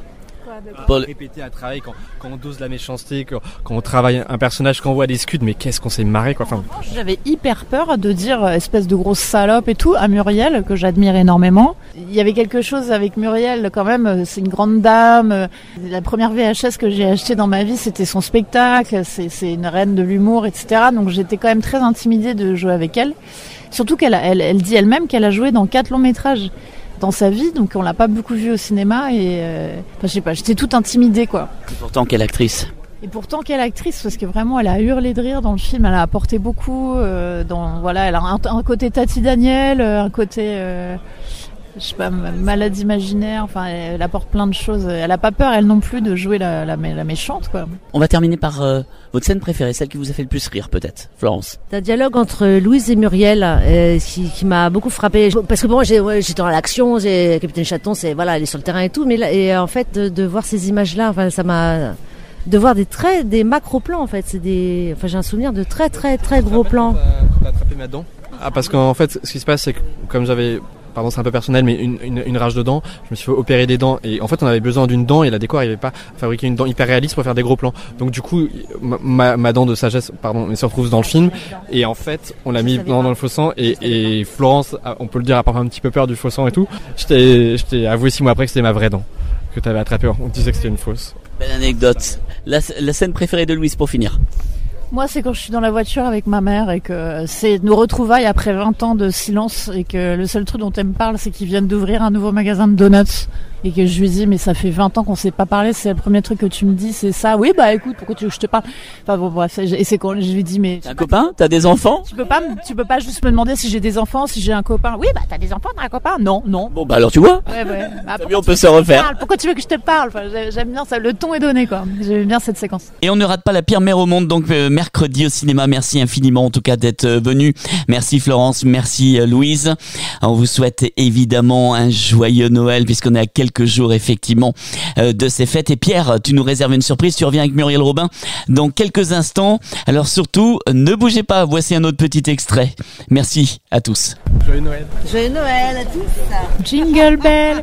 A: Répéter à travailler quand on dose la méchanceté, quand on travaille un personnage, quand on voit des scuds, mais qu'est-ce qu'on s'est marré, quoi. Enfin,
E: j'avais hyper peur de dire espèce de grosse salope et tout à Muriel, que j'admire énormément. Il y avait quelque chose avec Muriel quand même, c'est une grande dame. La première VHS que j'ai achetée dans ma vie, c'était son spectacle, c'est une reine de l'humour, etc. Donc j'étais quand même très intimidée de jouer avec elle. Surtout elle dit elle-même qu'elle a joué dans 4 longs métrages dans sa vie, donc on l'a pas beaucoup vu au cinéma et je sais pas, j'étais toute intimidée, quoi.
D: Et pourtant quelle actrice.
E: Et pourtant quelle actrice, parce que vraiment elle a hurlé de rire dans le film, elle a apporté beaucoup elle a un côté Tati Daniel, un côté je sais pas, malade imaginaire, enfin elle apporte plein de choses, elle a pas peur elle non plus de jouer la méchante, quoi.
D: On va terminer par votre scène préférée, celle qui vous a fait le plus rire peut-être, Florence.
X: C'est un dialogue entre Louise et Muriel qui m'a beaucoup frappé, parce que bon, j'étais dans l'action, Capitaine Chaton, elle est sur le terrain et tout, mais là, et en fait de voir ces images là, enfin ça m'a de voir des macro plans, en fait, j'ai un souvenir de très très très gros plans.
A: T'as attrapé ma dent. Parce qu'en fait ce qui se passe, c'est que comme j'avais, pardon, c'est un peu personnel, mais une rage de dents, je me suis fait opérer des dents et en fait on avait besoin d'une dent et la déco n'arrivait pas à fabriquer une dent hyper réaliste pour faire des gros plans. Donc du coup ma dent de sagesse, elle se retrouve dans le film et en fait on l'a mis dans le faux sang et Florence, on peut le dire, a parfois un petit peu peur du faux sang et tout. Je t'ai avoué 6 mois après que c'était ma vraie dent que t'avais attrapée. On disait que c'était une fausse.
D: Belle anecdote. La scène préférée de Louise pour finir.
E: Moi, c'est quand je suis dans la voiture avec ma mère et que c'est nos retrouvailles après 20 ans de silence et que le seul truc dont elle me parle, c'est qu'ils viennent d'ouvrir un nouveau magasin de donuts et que je lui dis, mais ça fait 20 ans qu'on s'est pas parlé, c'est le premier truc que tu me dis, c'est ça. Oui, bah écoute, pourquoi tu veux que je te parle? Enfin bon, bref, et c'est quand je lui dis, mais...
D: T'as un copain? T'as des enfants?
E: Tu peux pas juste me demander si j'ai des enfants, si j'ai un copain. Oui, bah t'as des enfants, t'as un copain? Non.
D: Bon, bah alors tu vois.
E: Ouais. Bah,
D: on peut se refaire.
E: Pourquoi tu veux que je te parle? Enfin, j'aime bien ça, le ton est donné, quoi. J'aime bien cette séquence.
D: Et on ne rate pas La Pire Mère au monde, donc mercredi au cinéma. Merci infiniment en tout cas d'être venu. Merci Florence, merci Louise. On vous souhaite évidemment un joyeux Noël puisqu'on est à quelques jours effectivement de ces fêtes. Et Pierre, tu nous réserves une surprise, tu reviens avec Muriel Robin dans quelques instants. Alors surtout, ne bougez pas, voici un autre petit extrait. Merci à tous.
A: Joyeux Noël.
X: Joyeux Noël à tous.
E: Jingle bell.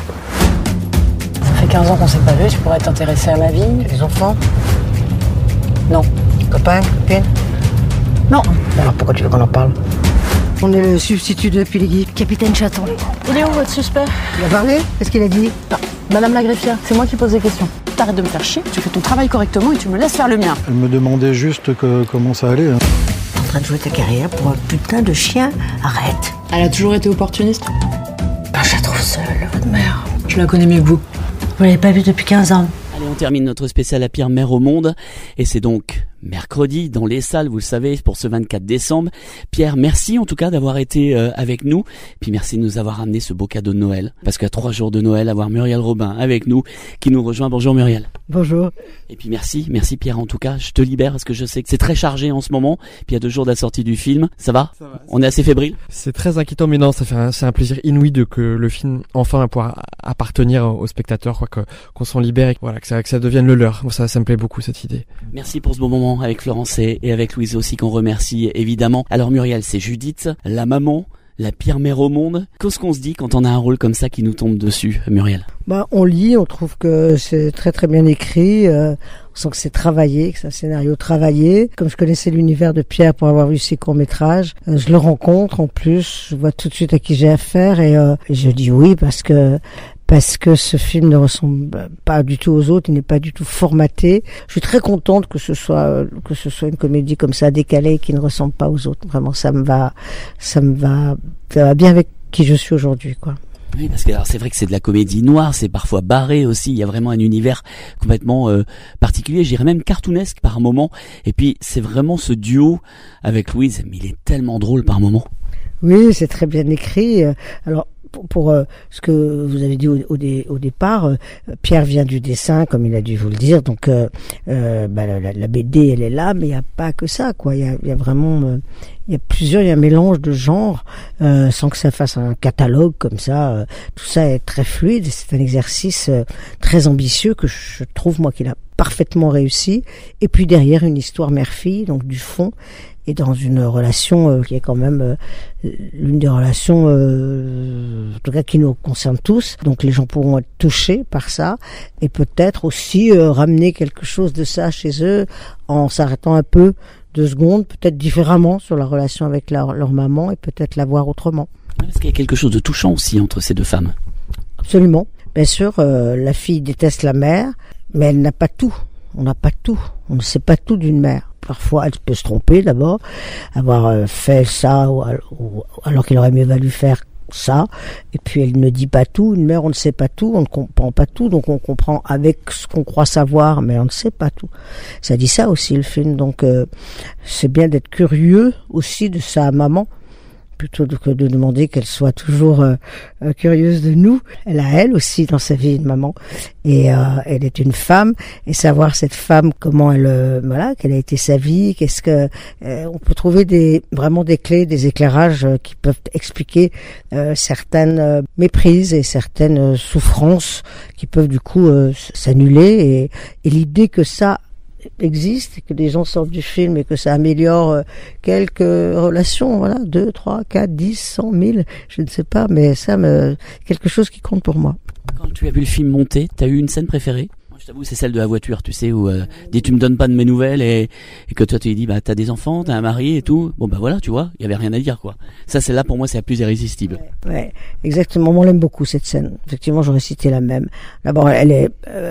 W: Ça fait 15 ans qu'on s'est pas vu, tu pourrais t'intéresser à ma vie. Les enfants? Non. Copain, copine?
E: Non.
W: Alors pourquoi tu veux qu'on en parle? On est le substitut de Piligui.
X: Capitaine Chaton.
E: Il est où votre suspect?
W: Il a parlé? Qu'est-ce qu'il a dit?
F: Non. Madame la greffière, c'est moi qui pose des questions. T'arrêtes de me faire chier, tu fais ton travail correctement et tu me laisses faire le mien.
H: Elle me demandait juste comment ça allait.
W: T'es en train de jouer ta carrière pour un putain de chien? Arrête.
F: Elle a toujours été opportuniste?
W: Ben, je la trouve seule, votre mère.
F: Je la connais mieux que vous.
W: Vous l'avez pas vue depuis 15 ans.
D: Allez, on termine notre spécial La Pire Mère au monde et c'est donc mercredi dans les salles, vous le savez, pour ce 24 décembre. Pierre, merci en tout cas d'avoir été avec nous. Puis merci de nous avoir amené ce beau cadeau de Noël. Parce qu'à 3 jours de Noël, avoir Muriel Robin avec nous, qui nous rejoint. Bonjour Muriel.
W: Bonjour.
D: Et puis merci Pierre en tout cas. Je te libère parce que je sais que c'est très chargé en ce moment. Puis il y a 2 jours de la sortie du film. Ça va? On est assez fébrile?
A: C'est très inquiétant, mais non, c'est un plaisir inouï que le film enfin va pouvoir appartenir aux spectateurs, quoi, qu'on s'en libère et voilà, que ça devienne le leur. Ça me plaît beaucoup cette idée.
D: Merci pour ce bon moment avec Florence et avec Louise aussi qu'on remercie évidemment. Alors Muriel, c'est Judith, la maman La pire mère au monde. Qu'est-ce qu'on se dit quand on a un rôle comme ça qui nous tombe dessus, Muriel?
I: On lit, on trouve que c'est très très bien écrit, on sent que c'est travaillé, que c'est un scénario travaillé. Comme je connaissais l'univers de Pierre pour avoir vu ses courts-métrages, je le rencontre en plus, je vois tout de suite à qui j'ai affaire et je dis oui parce que ce film ne ressemble pas du tout aux autres, il n'est pas du tout formaté. Je suis très contente que ce soit une comédie comme ça, décalée, qui ne ressemble pas aux autres. Vraiment, ça va bien avec qui je suis aujourd'hui, quoi.
D: Oui, parce que alors c'est vrai que c'est de la comédie noire, c'est parfois barré aussi, il y a vraiment un univers complètement particulier, je dirais même cartoonesque par moment. Et puis c'est vraiment ce duo avec Louise, mais il est tellement drôle par moment.
I: Oui, c'est très bien écrit. Alors pour ce que vous avez dit au départ, Pierre vient du dessin, comme il a dû vous le dire, donc la BD elle est là, mais il n'y a pas que ça, quoi. Il y a vraiment il y a un mélange de genres sans que ça fasse un catalogue comme ça. Tout ça est très fluide, c'est un exercice très ambitieux que je trouve moi qu'il a parfaitement réussi. Et puis derrière une histoire mère-fille, donc du fond, et dans une relation qui est quand même l'une des relations en tout cas qui nous concerne tous, donc les gens pourront être touchés par ça et peut-être aussi ramener quelque chose de ça chez eux en s'arrêtant un peu 2 secondes, peut-être différemment sur la relation avec leur maman et peut-être la voir autrement.
D: Parce qu'il y a quelque chose de touchant aussi entre ces 2 femmes.
I: Absolument. Bien sûr, la fille déteste la mère, mais elle n'a pas tout. On n'a pas tout. On ne sait pas tout d'une mère. Parfois, elle peut se tromper d'abord, avoir fait ça ou alors qu'il aurait mieux valu faire ça. Et puis, elle ne dit pas tout. Une mère, on ne sait pas tout, on ne comprend pas tout. Donc, on comprend avec ce qu'on croit savoir, mais on ne sait pas tout. Ça dit ça aussi, le film. Donc, c'est bien d'être curieux aussi de sa maman, plutôt que de demander qu'elle soit toujours curieuse de nous. Elle a elle aussi dans sa vie une maman et elle est une femme et savoir cette femme comment elle quelle a été sa vie, qu'est-ce que on peut trouver vraiment des clés, des éclairages qui peuvent expliquer certaines méprises et certaines souffrances qui peuvent du coup s'annuler et l'idée que ça existe et que des gens sortent du film et que ça améliore quelques relations, 2, 3, 4, 10, 100, 1000, je ne sais pas, mais quelque chose qui compte pour moi.
D: Quand tu as vu le film monter, t'as eu une scène préférée? Moi, je t'avoue, c'est celle de la voiture, tu sais, où dit tu me donnes pas de mes nouvelles et que toi tu lui dis t'as des enfants, t'as un mari et tout. Bon voilà, tu vois, il y avait rien à dire, quoi. Ça, celle-là pour moi c'est la plus irrésistible.
I: Ouais, exactement. Moi, on l'aime beaucoup cette scène. Effectivement, j'aurais cité la même. D'abord, elle est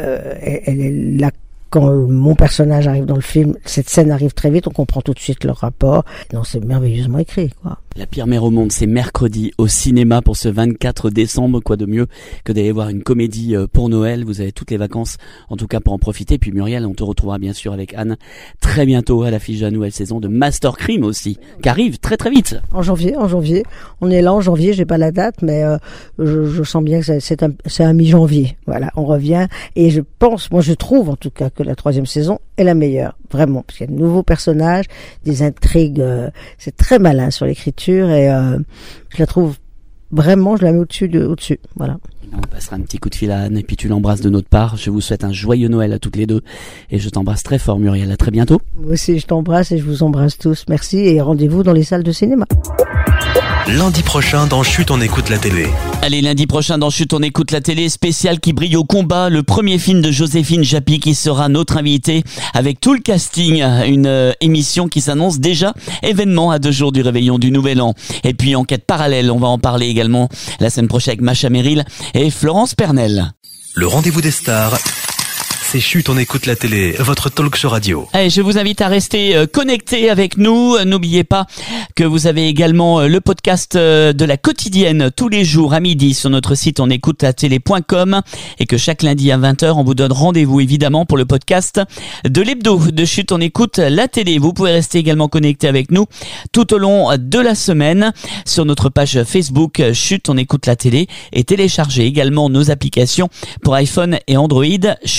I: là. Quand mon personnage arrive dans le film, cette scène arrive très vite, on comprend tout de suite leur rapport. Non, c'est merveilleusement écrit, quoi.
D: La pire mère au monde, c'est mercredi au cinéma pour ce 24 décembre. Quoi de mieux que d'aller voir une comédie pour Noël. Vous avez toutes les vacances, en tout cas, pour en profiter. Puis Muriel, on te retrouvera bien sûr avec Anne très bientôt à l'affiche de la nouvelle saison de Master Crime aussi, qui arrive très très vite.
I: En janvier. On est là en janvier, j'ai pas la date, mais je sens bien que c'est un mi-janvier. Voilà, on revient. Et je trouve en tout cas que la 3e saison est la meilleure. Vraiment. Parce qu'il y a de nouveaux personnages, des intrigues, c'est très malin sur l'écriture. Et je la trouve vraiment, je la mets au-dessus. Voilà.
D: On passera un petit coup de fil à Anne et puis tu l'embrasses de notre part. Je vous souhaite un joyeux Noël à toutes les 2 et je t'embrasse très fort, Muriel. À très bientôt.
I: Moi aussi, je t'embrasse et je vous embrasse tous. Merci et rendez-vous dans les salles de cinéma.
C: Lundi prochain dans Chut, on écoute la télé.
D: Allez, lundi prochain dans Chut, on écoute la télé, spécial qui brille au combat, le premier film de Joséphine Japy qui sera notre invité avec tout le casting, une émission qui s'annonce déjà événement à 2 jours du réveillon du Nouvel An. Et puis enquête parallèle, on va en parler également la semaine prochaine avec Macha Merrill et Florence Pernel.
C: Le rendez-vous des stars, c'est Chut, on écoute la télé, votre talk show radio.
D: Allez, je vous invite à rester connectés avec nous. N'oubliez pas que vous avez également le podcast de la quotidienne tous les jours à midi sur notre site onécoutelatélé.com et que chaque lundi à 20h, on vous donne rendez-vous évidemment pour le podcast de l'hebdo de Chut, on écoute la télé. Vous pouvez rester également connectés avec nous tout au long de la semaine sur notre page Facebook Chut, on écoute la télé et télécharger également nos applications pour iPhone et Android. Chut, on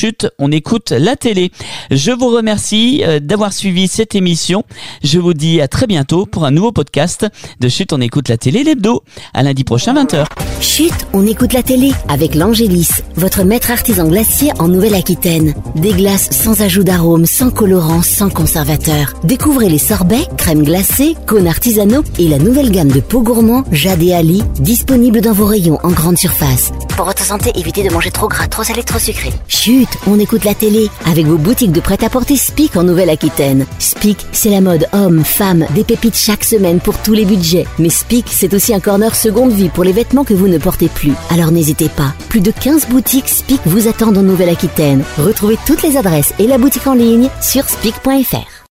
D: on écoute la télé. Je vous remercie d'avoir suivi cette émission. Je vous dis à très bientôt pour un nouveau podcast de Chut, on écoute la télé, l'hebdo. À lundi prochain, 20h.
B: Chut, on écoute la télé avec l'Angélis, votre maître artisan glacier en Nouvelle-Aquitaine. Des glaces sans ajout d'arôme, sans colorant, sans conservateur. Découvrez les sorbets, crèmes glacées, cônes artisanaux et la nouvelle gamme de pots gourmands Jade et Ali, disponible dans vos rayons en grande surface. Pour votre santé, évitez de manger trop gras, trop salé, trop sucré. Chut, on écoute la télé avec vos boutiques de prêt-à-porter Spic en Nouvelle-Aquitaine. Spic, c'est la mode homme, femme, des pépites chaque semaine pour tous les budgets. Mais Spic, c'est aussi un corner seconde vie pour les vêtements que vous ne portez plus. Alors n'hésitez pas. Plus de 15 boutiques Spic vous attendent en Nouvelle-Aquitaine. Retrouvez toutes les adresses et la boutique en ligne sur spic.fr.